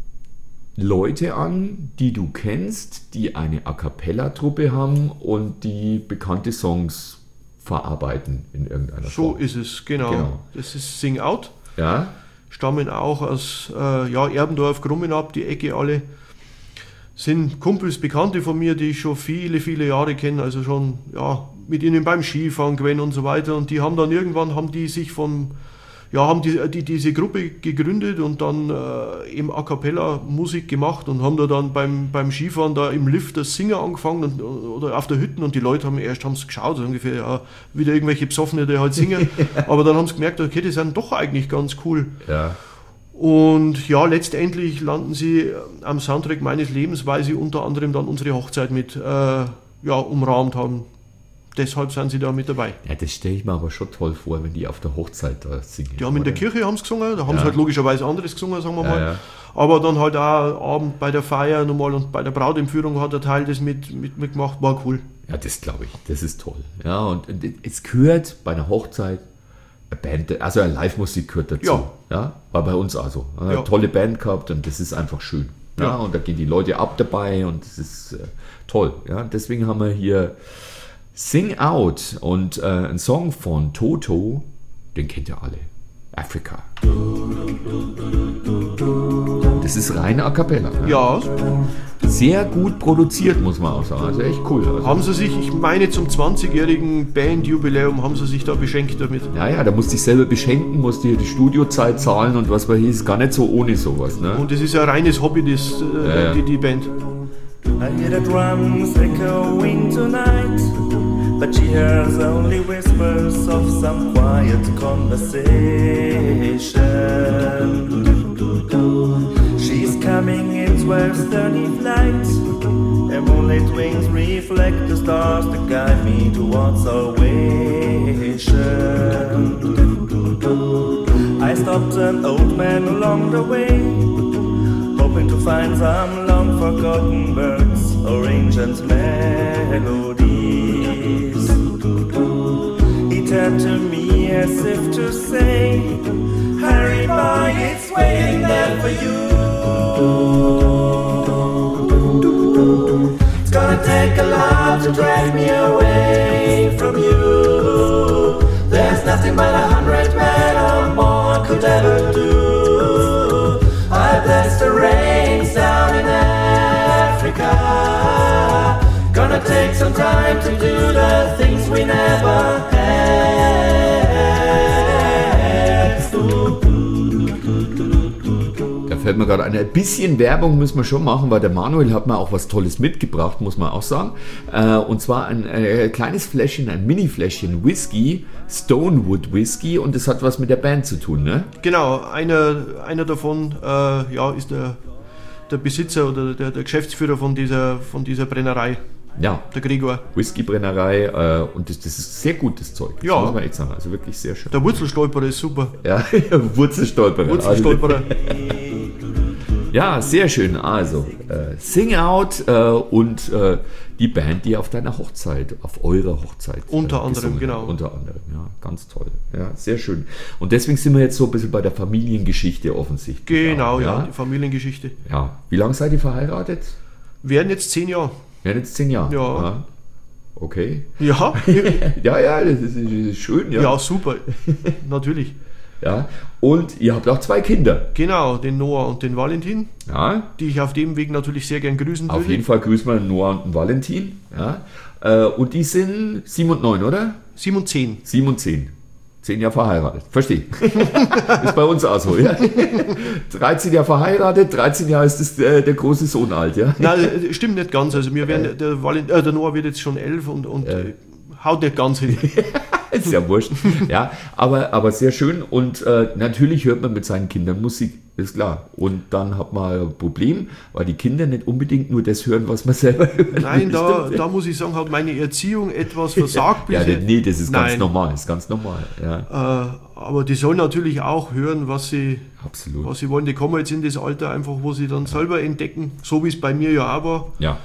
Leute an, die du kennst, die eine A Cappella-Truppe haben und die bekannte Songs verarbeiten in irgendeiner So Form. ist es, genau. Genau. Das ist Sing Out. Ja? Stammen auch aus äh, ja, Erbendorf, Grummenab, die Ecke alle. Sind Kumpels, Bekannte von mir, die ich schon viele, viele Jahre kenne, also schon ja, mit ihnen beim Skifahren gewesen und so weiter. Und die haben dann irgendwann, haben die sich vom, ja, haben die, die diese Gruppe gegründet und dann äh, eben A Cappella Musik gemacht und haben da dann beim, beim Skifahren da im Lift das Singen angefangen und, oder auf der Hütte und die Leute haben erst haben's geschaut, so ungefähr, ja, wieder irgendwelche Besoffene, die halt singen. Aber dann haben sie gemerkt, okay, die sind doch eigentlich ganz cool. Ja. Und ja, letztendlich landen sie am Soundtrack meines Lebens, weil sie unter anderem dann unsere Hochzeit mit äh, ja, umrahmt haben. Deshalb sind sie da mit dabei. Ja, das stelle ich mir aber schon toll vor, wenn die auf der Hochzeit da singen. Die haben in der oder? Kirche haben's gesungen, da haben Ja. sie halt logischerweise anderes gesungen, sagen wir Ja, mal. ja. Aber dann halt auch Abend bei der Feier nochmal und bei der Brautentführung hat der Teil das mit, mit, mitgemacht, war cool. Ja, das glaube ich. Das ist toll. Ja, und und es gehört bei einer Hochzeit eine Band, also eine Live-Musik gehört dazu. Ja. Ja, war bei uns auch so. Eine Ja. tolle Band gehabt und das ist einfach schön. Ja, Ja. und da gehen die Leute ab dabei und das ist äh, toll. Ja, deswegen haben wir hier Sing Out und äh, ein Song von Toto, den kennt ihr alle. Africa. Das ist reine A Cappella. Ne? Ja, Sehr gut produziert, muss man auch sagen. Also echt cool. Also, haben sie sich, ich meine zum zwanzigjährigen Bandjubiläum haben sie sich da beschenkt damit. ja, ja, da musste ich selber beschenken, musste hier die Studiozeit zahlen und was war hier, ist gar nicht so ohne sowas. Ne? Und das ist ein reines Hobby, das, äh, Ja, ja. Die, die Band. I hear the drums echoing tonight, but she hears only whispers of some quiet conversation. She's coming in twelve thirty flight, her moonlit wings reflect the stars to guide me towards salvation. I stopped an old man along the way, hoping to find some long forgotten birds or ancient melodies. He turned to me as if to say, hurry by, it's waiting there for you. It's gonna take a lot to drag me away from you. There's nothing but a hundred men or more could ever do. I bless the rains down in Africa. Gonna take some time to do the things we never had. Da fällt mir gerade ein, ein bisschen Werbung müssen wir schon machen, weil der Manuel hat mir auch was Tolles mitgebracht, muss man auch sagen. Äh, und zwar ein äh, kleines Fläschchen, ein Mini-Fläschchen Whisky, Stonewood Whisky, und das hat was mit der Band zu tun, ne? Genau, einer, einer davon äh, ja, ist der, der Besitzer oder der, der Geschäftsführer von dieser, von dieser Brennerei. Ja, der Gregor. Whiskybrennerei äh, und das, das ist sehr gutes Zeug. Das Ja. muss man echt sagen. Also wirklich sehr schön. Der Wurzelstolperer ist super. Ja, Wurzelstolperer. Wurzelstolperer. Ja, sehr schön. Also, äh, Sing Out äh, und äh, die Band, die auf deiner Hochzeit, auf eurer Hochzeit äh, Unter anderem, gesungen hat. genau. Unter anderem, ja, ganz toll. Ja, sehr schön. Und deswegen sind wir jetzt so ein bisschen bei der Familiengeschichte offensichtlich. Genau, auch, ja, ja. die Familiengeschichte. Ja. Wie lange seid ihr verheiratet? Werden jetzt zehn Jahre. Werden jetzt zehn Jahre. Ja. Okay. Ja, Ja, ja, das ist, das ist schön, ja. ja, super. Natürlich. ja. Und ihr habt auch zwei Kinder. Genau, den Noah und den Valentin, Ja. die ich auf dem Weg natürlich sehr gern grüßen Auf würde. jeden Fall grüßen wir Noah und den Valentin. Ja. Äh, Und die sind sieben und neun, oder? sieben und zehn. sieben und zehn. Zehn Jahre verheiratet. Verstehe. Ist bei uns auch so, ja. dreizehn Jahre verheiratet, dreizehn Jahre ist das, äh, der große Sohn alt, ja. Nein, äh, stimmt nicht ganz. Also wir werden, der, Valent, äh, der Noah wird jetzt schon elf und, und äh, haut nicht ganz hin. Ist ja wurscht. Ja, aber, aber sehr schön. Und äh, natürlich hört man mit seinen Kindern Musik, ist klar. Und dann hat man ein Problem, weil die Kinder nicht unbedingt nur das hören, was man selber hört. Nein, da, da muss ich sagen, hat meine Erziehung etwas versagt Ja, bisher. nee, das ist ganz Nein. normal. Das ist ganz normal. Ja, Äh, aber die sollen natürlich auch hören, was sie, absolut. was sie wollen. Die kommen jetzt in das Alter einfach, wo sie dann selber entdecken, so wie es bei mir ja auch war. Ja.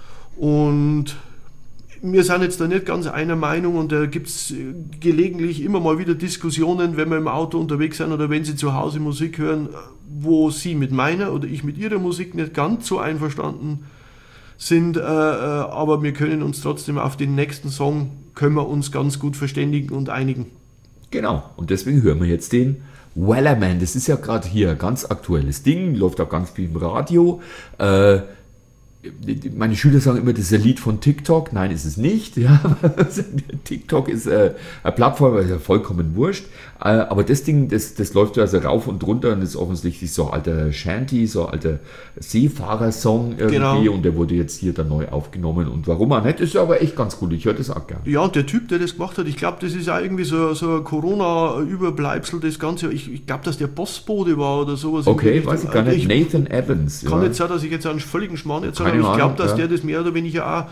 Und wir sind jetzt da nicht ganz einer Meinung und da gibt es gelegentlich immer mal wieder Diskussionen, wenn wir im Auto unterwegs sind oder wenn sie zu Hause Musik hören, wo sie mit meiner oder ich mit ihrer Musik nicht ganz so einverstanden sind, äh, äh, aber wir können uns trotzdem auf den nächsten Song, können wir uns ganz gut verständigen und einigen. Genau, und deswegen hören wir jetzt den Wellerman. Das ist ja gerade hier ein ganz aktuelles Ding, läuft auch ganz viel im Radio. Äh, meine Schüler sagen immer, das ist ein Lied von TikTok. Nein, ist es nicht. Ja. TikTok ist äh, eine Plattform, ist ja vollkommen wurscht. Äh, aber das Ding, das, das läuft also rauf und runter und ist offensichtlich so ein alter Shanty, so ein alter Seefahrer-Song irgendwie. Genau. Und der wurde jetzt hier dann neu aufgenommen. Und warum auch nicht, ist aber echt ganz cool. Ich höre das auch gerne. Ja, und der Typ, der das gemacht hat, ich glaube, das ist auch irgendwie so, so ein Corona-Überbleibsel, das Ganze. Ich, ich glaube, dass der Postbote war oder sowas. in die Okay, Richtung. weiß ich gar nicht. Ich Nathan Evans. kann ja. nicht sein, dass ich jetzt einen völligen Schmarrn jetzt sage, Keine aber ich glaube, Ahnung, dass ja. der das mehr oder weniger auch,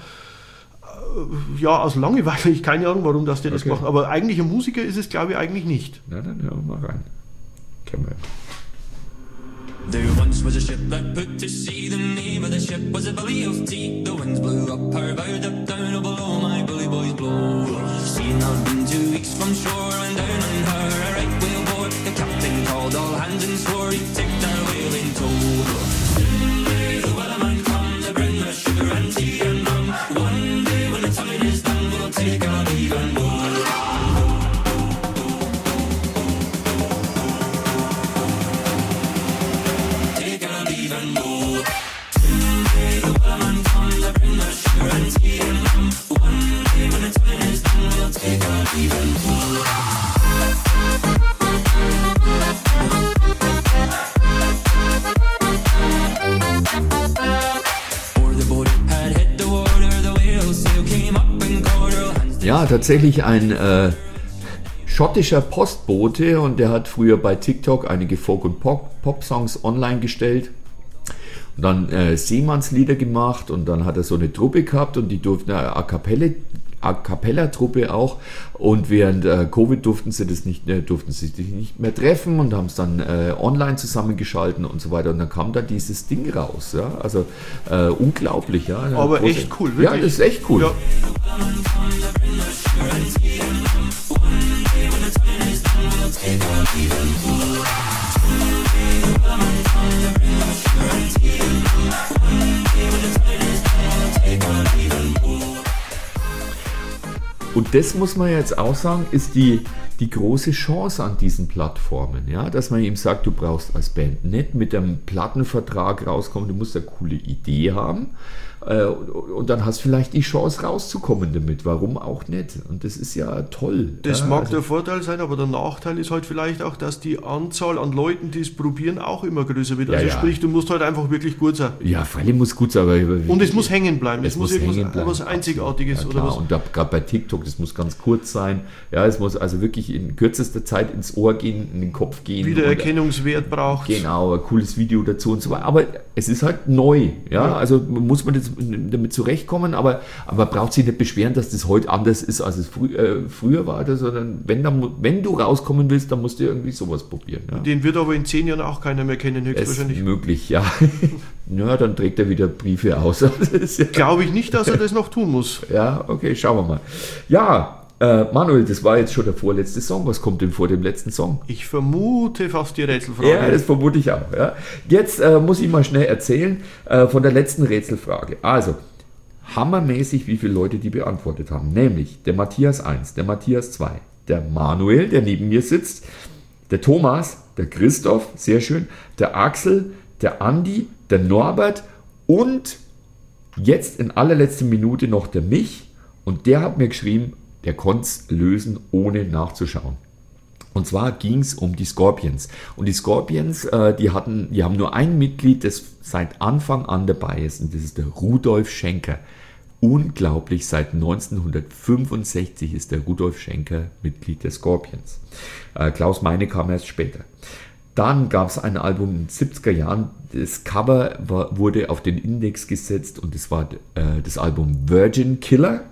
äh, ja, aus Langeweile, ich keine Ahnung, warum das der das Okay. macht, aber eigentlich ein Musiker ist es, glaube ich, eigentlich nicht. Na, dann hören wir mal rein. Kennen wir. There once was a ship that put to sea. The name of the ship was a Billy of Tea. The winds blew up her bow, up down, oh below my bully boys blow. Seen I'd been two weeks from shore and down on her a right whale board. The captain called all hands and swore he'd take that whale in tow. Soon may the wellerman come to bring us sugar and tea and rum. One day when the time is done, we'll take our leave and go. Ja, tatsächlich ein äh, schottischer Postbote und der hat früher bei TikTok einige Folk- und Pop- Pop-Songs online gestellt und dann äh, Seemannslieder gemacht und dann hat er so eine Truppe gehabt und die durften eine A Cappella, A Cappella-Truppe auch und während äh, Covid durften sie das nicht, äh, durften sie sich nicht mehr treffen und haben es dann äh, online zusammengeschalten und so weiter und dann kam da dieses Ding raus, ja, also äh, unglaublich, ja. Aber Große- echt cool, Ja, wirklich. das ist echt cool. Ja. Und das muss man jetzt auch sagen, ist die, die große Chance an diesen Plattformen, ja, dass man ihm sagt, du brauchst als Band nicht mit einem Plattenvertrag rauskommen, du musst eine coole Idee haben äh, und dann hast du vielleicht die Chance rauszukommen damit, warum auch nicht? Und das ist ja toll. Das ja, mag also, der Vorteil sein, aber der Nachteil ist halt vielleicht auch, dass die Anzahl an Leuten, die es probieren, auch immer größer wird. Ja, Also ja. sprich, du musst halt einfach wirklich gut sein. ja, freilich muss gut sein, aber Und es muss hängen bleiben. Es, Es muss, muss irgendwas hängen bleiben. was Einzigartiges Ja, oder klar. was. Und da- gerade bei TikTok, das muss ganz kurz sein. Ja, es muss also wirklich in kürzester Zeit ins Ohr gehen, in den Kopf gehen. Wiedererkennungswert braucht. Genau, ein cooles Video dazu und so weiter. Aber es ist halt neu. Ja, Ja. also muss man das damit zurechtkommen, aber, aber braucht sich nicht beschweren, dass das heute anders ist, als es frü äh, früher war, sondern wenn, dann, wenn du rauskommen willst, dann musst du irgendwie sowas probieren. Ja. Den wird aber in zehn Jahren auch keiner mehr kennen, höchstwahrscheinlich. Ist möglich, ja. Ja, dann trägt er wieder Briefe aus. Ja glaube ich nicht, dass er das noch tun muss. Ja, okay, schauen wir mal. Ja, äh, Manuel, das war jetzt schon der vorletzte Song. Was kommt denn vor dem letzten Song? Ich vermute fast die Rätselfrage. Ja, das vermute ich auch. Ja. Jetzt äh, muss ich mal schnell erzählen äh, von der letzten Rätselfrage. Also, hammermäßig, wie viele Leute die beantwortet haben. Nämlich der Matthias eins, der Matthias zwei, der Manuel, der neben mir sitzt, der Thomas, der Christoph, sehr schön, der Axel, der Andi, der Norbert und jetzt in allerletzter Minute noch der Mich. Und der hat mir geschrieben, der konnte es lösen, ohne nachzuschauen. Und zwar ging es um die Scorpions. Und die Scorpions, äh, die, hatten, die haben nur ein Mitglied, das seit Anfang an dabei ist. Und das ist der Rudolf Schenker. Unglaublich, seit neunzehnhundertfünfundsechzig ist der Rudolf Schenker Mitglied der Scorpions. Äh, Klaus Meine kam erst später. Dann gab es ein Album in den siebziger Jahren, das Cover war, wurde auf den Index gesetzt und das war äh, das Album Virgin Killer.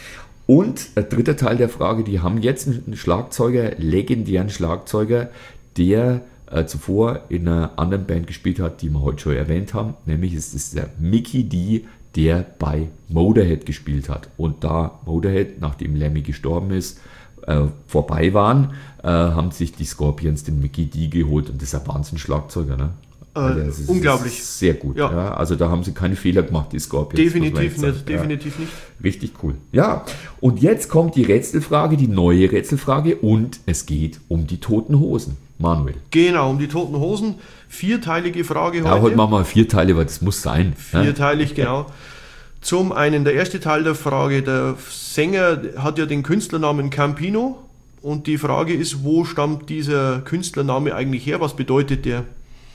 Und der dritte Teil der Frage, die haben jetzt einen Schlagzeuger, legendären Schlagzeuger, der äh, zuvor in einer anderen Band gespielt hat, die wir heute schon erwähnt haben, nämlich ist es der Mikkey Dee, der bei Motorhead gespielt hat. Und da Motorhead, nachdem Lemmy gestorben ist, äh, vorbei waren, äh, haben sich die Scorpions den Mikkey Dee geholt und das ist ein Wahnsinn-Schlagzeuger, ne? Äh, ist, unglaublich. Ist sehr gut. Ja. Ja. Also da haben sie keine Fehler gemacht, die Scorpions. Definitiv nicht, ja. definitiv nicht. Richtig cool. Ja, und jetzt kommt die Rätselfrage, die neue Rätselfrage und es geht um die Toten Hosen. Manuel. Genau, um die Toten Hosen. Vierteilige Frage heute. Ja, heute machen wir vier Teile, weil das muss sein. Vierteilig, ja. Genau. Zum einen der erste Teil der Frage, der Sänger hat ja den Künstlernamen Campino und die Frage ist, wo stammt dieser Künstlername eigentlich her, was bedeutet der?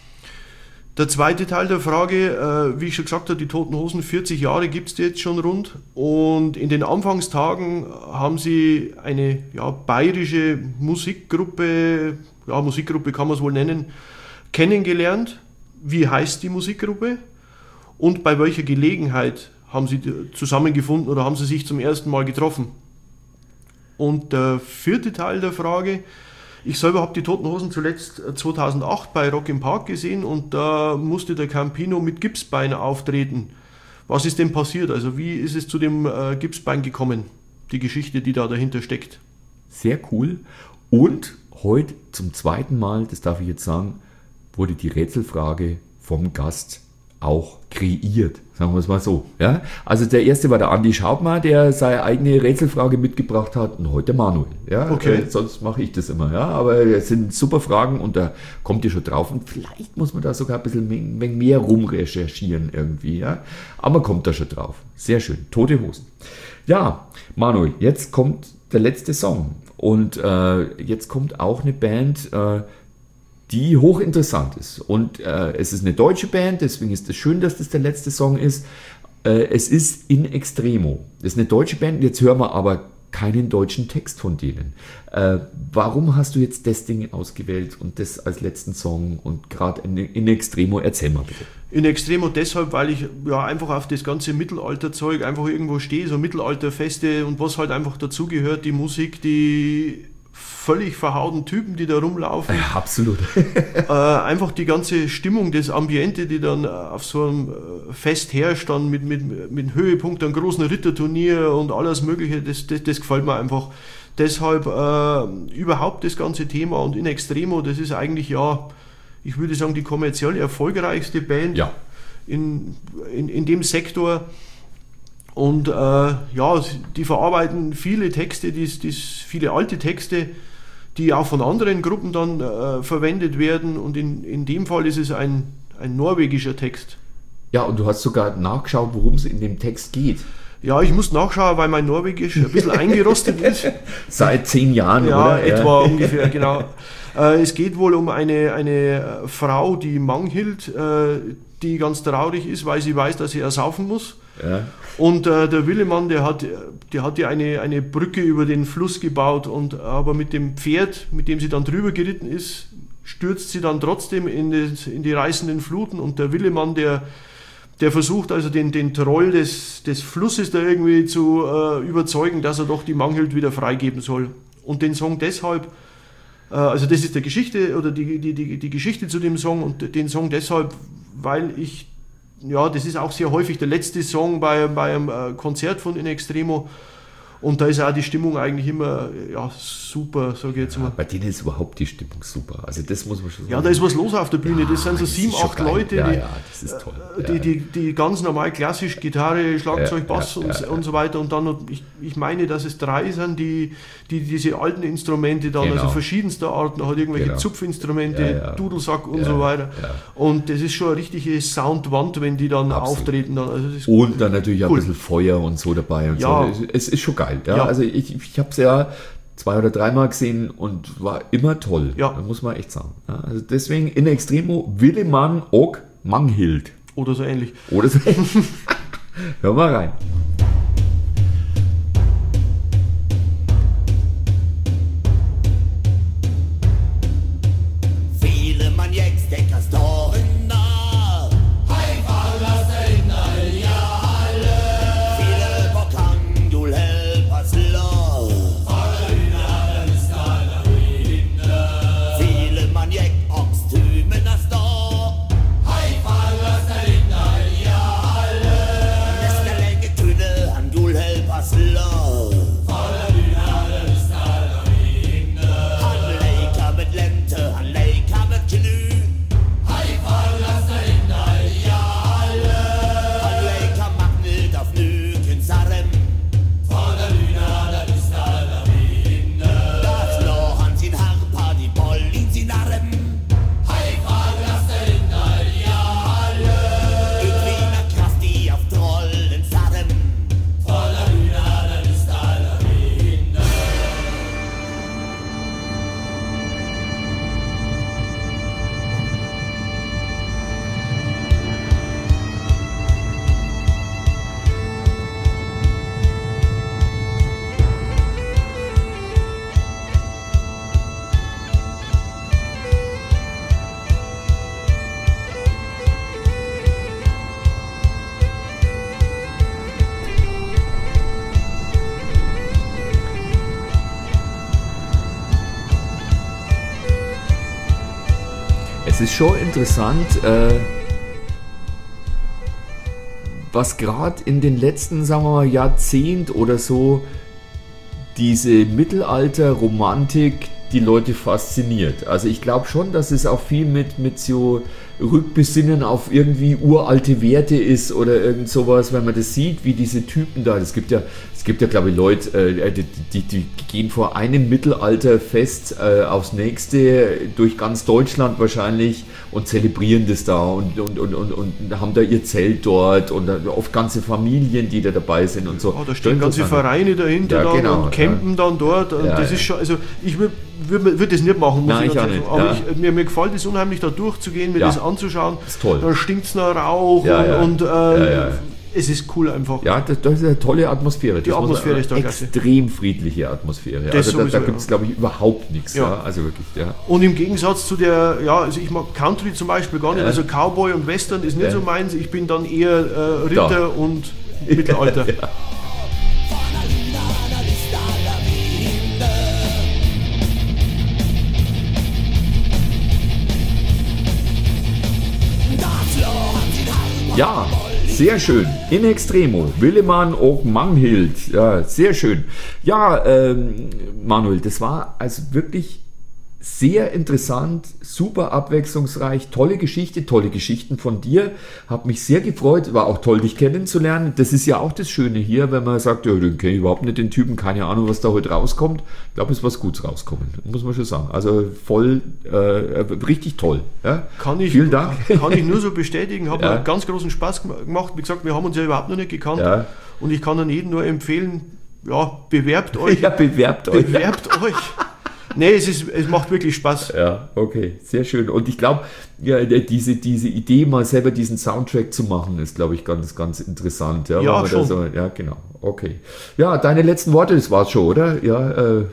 Der zweite Teil der Frage, äh, wie ich schon gesagt habe, die Toten Hosen, vierzig Jahre gibt es jetzt schon rund und in den Anfangstagen haben sie eine ja, bayerische Musikgruppe, ja Musikgruppe kann man es wohl nennen, kennengelernt. Wie heißt die Musikgruppe und bei welcher Gelegenheit haben sie zusammengefunden oder haben sie sich zum ersten Mal getroffen? Und der vierte Teil der Frage, ich selber habe die Toten Hosen zuletzt zweitausendacht bei Rock im Park gesehen und da musste der Campino mit Gipsbein auftreten. Was ist denn passiert? Also wie ist es zu dem äh, Gipsbein gekommen? Die Geschichte, die da dahinter steckt. Sehr cool. Und heute zum zweiten Mal, das darf ich jetzt sagen, wurde die Rätselfrage vom Gast auch kreiert, sagen wir es mal so. Ja? Also der erste war der Andi Schaubmann, der seine eigene Rätselfrage mitgebracht hat und heute der Manuel. Ja? Okay. Äh, sonst mache ich das immer. Ja? Aber es sind super Fragen und da kommt ihr schon drauf und vielleicht muss man da sogar ein bisschen mehr rumrecherchieren irgendwie. Ja? Aber man kommt da schon drauf. Sehr schön. Tote Hosen. Ja, Manuel, jetzt kommt der letzte Song und äh, jetzt kommt auch eine Band, äh, die hochinteressant ist. Und äh, es ist eine deutsche Band, deswegen ist es schön, dass das der letzte Song ist. Äh, es ist In Extremo. Das ist eine deutsche Band, jetzt hören wir aber keinen deutschen Text von denen. Äh, warum hast du jetzt das Ding ausgewählt und das als letzten Song und gerade in, in Extremo? Erzähl mal bitte. In Extremo deshalb, weil ich ja einfach auf das ganze Mittelalterzeug einfach irgendwo stehe, so Mittelalterfeste und was halt einfach dazugehört, die Musik, die völlig verhauten Typen, die da rumlaufen. Ja, absolut. äh, einfach die ganze Stimmung, das Ambiente, die dann auf so einem Fest herrscht, dann mit, mit, mit Höhepunkt, einem großen Ritterturnier und alles Mögliche, das, das, das gefällt mir einfach. Deshalb äh, überhaupt das ganze Thema und In Extremo, das ist eigentlich ja, ich würde sagen, die kommerziell erfolgreichste Band ja. in, in, in dem Sektor. Und äh, ja, die verarbeiten viele Texte, dies, dies, viele alte Texte, die auch von anderen Gruppen dann äh, verwendet werden. Und in, in dem Fall ist es ein, ein norwegischer Text. Ja, und du hast sogar nachgeschaut, worum es in dem Text geht. Ja, ich muss nachschauen, weil mein Norwegisch ein bisschen eingerostet ist. Seit zehn Jahren, ja, oder? Etwa ja, ungefähr, genau. Äh, es geht wohl um eine, eine Frau, die Manghild, äh, die ganz traurig ist, weil sie weiß, dass sie ersaufen muss. Ja. Und äh, der Willemann, der hat, der hat ja eine, eine Brücke über den Fluss gebaut, und aber mit dem Pferd, mit dem sie dann drüber geritten ist, stürzt sie dann trotzdem in, das, in die reißenden Fluten, und der Willemann, der, der versucht also den, den Troll des, des Flusses da irgendwie zu äh, überzeugen, dass er doch die Manghild wieder freigeben soll. Und den Song deshalb, äh, also das ist der Geschichte oder die, die, die, die Geschichte zu dem Song und den Song deshalb, weil ich, ja, das ist auch sehr häufig der letzte Song bei, bei einem äh, Konzert von In Extremo. Und da ist auch die Stimmung eigentlich immer ja, super, sage ich jetzt mal. Ja, bei denen ist überhaupt die Stimmung super. Also das muss man schon sagen. Ja, da ist was los auf der Bühne. Ja, das sind so das sieben, ist schon acht geil. Leute, Ja, die, ja, das ist toll. die, Ja. die, die ganz normal klassisch Gitarre, Schlagzeug, Ja, Bass ja, und, ja, ja. und so weiter. Und dann, noch, ich, ich meine, dass es drei sind, die, die diese alten Instrumente dann, Genau. also verschiedenster Arten, hat irgendwelche Genau. Zupfinstrumente, Ja, ja. Dudelsack und Ja, so weiter. ja. Und das ist schon eine richtige Soundwand, wenn die dann Absolut. auftreten. Dann. Also das ist Und dann natürlich auch cool. ein bisschen Feuer und so dabei. Und Ja. so. Es ist schon geil. Ja? Ja. Also ich, ich habe es ja zwei oder dreimal gesehen und war immer toll. Ja. Das muss man echt sagen. Ja, also deswegen In Extremo Willemann og Manghild. Oder so ähnlich. Oder so. Hör mal rein. Viele Manjeksteckers Toren nah. Viele Bokan, du helpas lo. Viele Manjek Oxtymen as då. Nästa länge tunne han du helpas lo. Han leker med lente, han leker med knu. Han leker magnet av nukens arm. Da slår han sin harpa, de boll in sin arm. Utviner kraftig av trollens arm. Es ist schon interessant, äh, was gerade in den letzten, sagen wir mal, Jahrzehnt oder so diese Mittelalter-Romantik die Leute fasziniert. Also ich glaube schon, dass es auch viel mit, mit so Rückbesinnen auf irgendwie uralte Werte ist oder irgend sowas, wenn man das sieht, wie diese Typen da, es gibt ja, es gibt ja glaube ich Leute, äh, die, die, die gehen vor einem Mittelalterfest äh, aufs nächste durch ganz Deutschland wahrscheinlich und zelebrieren das da und, und, und, und, und haben da ihr Zelt dort und oft ganze Familien, die da dabei sind und so. Oh, da stehen ganze Vereine dahinter Ja, dann genau, und campen ja. dann dort. Und Ja, das ja. ist schon, also ich würde würd, würd das nicht machen, muss Nein, ich ich auch ganz ehrlich nicht, sagen. Aber ja. ich, mir, mir gefällt es unheimlich, da durchzugehen, mir Ja. das anzuschauen. Das ist toll. Dann stinkt es nach Rauch Ja, ja. und, und äh, Ja, ja. es ist cool einfach. Ja, das, das ist eine tolle Atmosphäre. Die Das muss Atmosphäre man- ist da klasse. extrem friedliche Atmosphäre. Das Also da, sowieso, da gibt es, ja. glaube ich, überhaupt nichts. Ja. Ja. Also wirklich, ja. Und im Gegensatz zu der, ja, also ich mag Country zum Beispiel gar nicht, Ja. also Cowboy und Western ist nicht Ja. so meins, ich bin dann eher äh, Ritter Da. und Mittelalter. Ja. Ja, sehr schön. In Extremo. Willemann og Manghild. Ja, sehr schön. Ja, ähm, Manuel, das war also wirklich sehr interessant, super abwechslungsreich, tolle Geschichte, tolle Geschichten von dir. Hab mich sehr gefreut, war auch toll, dich kennenzulernen. Das ist ja auch das Schöne hier, wenn man sagt, ja, den kenne ich überhaupt nicht, den Typen, keine Ahnung, was da heute rauskommt. Ich glaube, es ist was Gutes rauskommen, muss man schon sagen. Also voll, äh, richtig toll. Ja? Kann ich, Vielen Dank. Kann ich nur so bestätigen, hat Ja. mir ganz großen Spaß gem- gemacht. Wie gesagt, wir haben uns ja überhaupt noch nicht gekannt. Ja. Und ich kann an jeden nur empfehlen, ja, bewerbt euch. Ja, bewerbt euch. Bewerbt euch. Nee, es, ist, es macht wirklich Spaß. Ja, okay, sehr schön. Und ich glaube, ja, diese, diese Idee, mal selber diesen Soundtrack zu machen, ist, glaube ich, ganz, ganz interessant. Ja, Ja, weil man da schon. So, ja, genau. Okay. Ja, deine letzten Worte, das war's schon, oder? Ja, äh,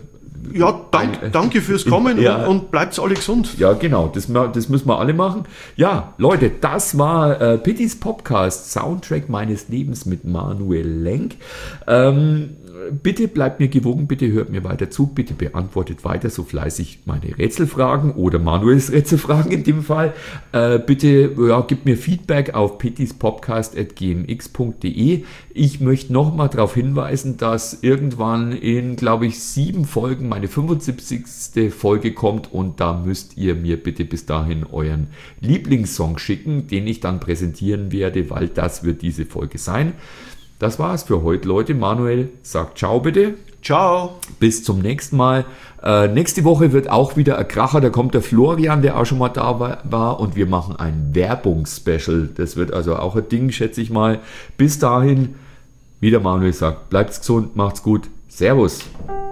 Ja, dank, ein, danke fürs Kommen ja. und, und bleibt alle gesund. Ja, genau, das, das müssen wir alle machen. Ja, Leute, das war äh, Pittys Podcast, Soundtrack meines Lebens mit Manuel Lenk. Ähm, bitte bleibt mir gewogen, bitte hört mir weiter zu, bitte beantwortet weiter so fleißig meine Rätselfragen oder Manuels Rätselfragen in dem Fall. Äh, bitte ja, gebt mir Feedback auf pittispodcast at g m x punkt d e. Ich möchte nochmal darauf hinweisen, dass irgendwann in, glaube ich, sieben Folgen meine fünfundsiebzigste Folge kommt und da müsst ihr mir bitte bis dahin euren Lieblingssong schicken, den ich dann präsentieren werde, weil das wird diese Folge sein. Das war's für heute, Leute. Manuel sagt ciao bitte. Ciao. Bis zum nächsten Mal. Äh, nächste Woche wird auch wieder ein Kracher. Da kommt der Florian, der auch schon mal da war, war und wir machen ein Werbungsspecial. Das wird also auch ein Ding, schätze ich mal. Bis dahin, wie der Manuel sagt, bleibt's gesund, macht's gut. Servus.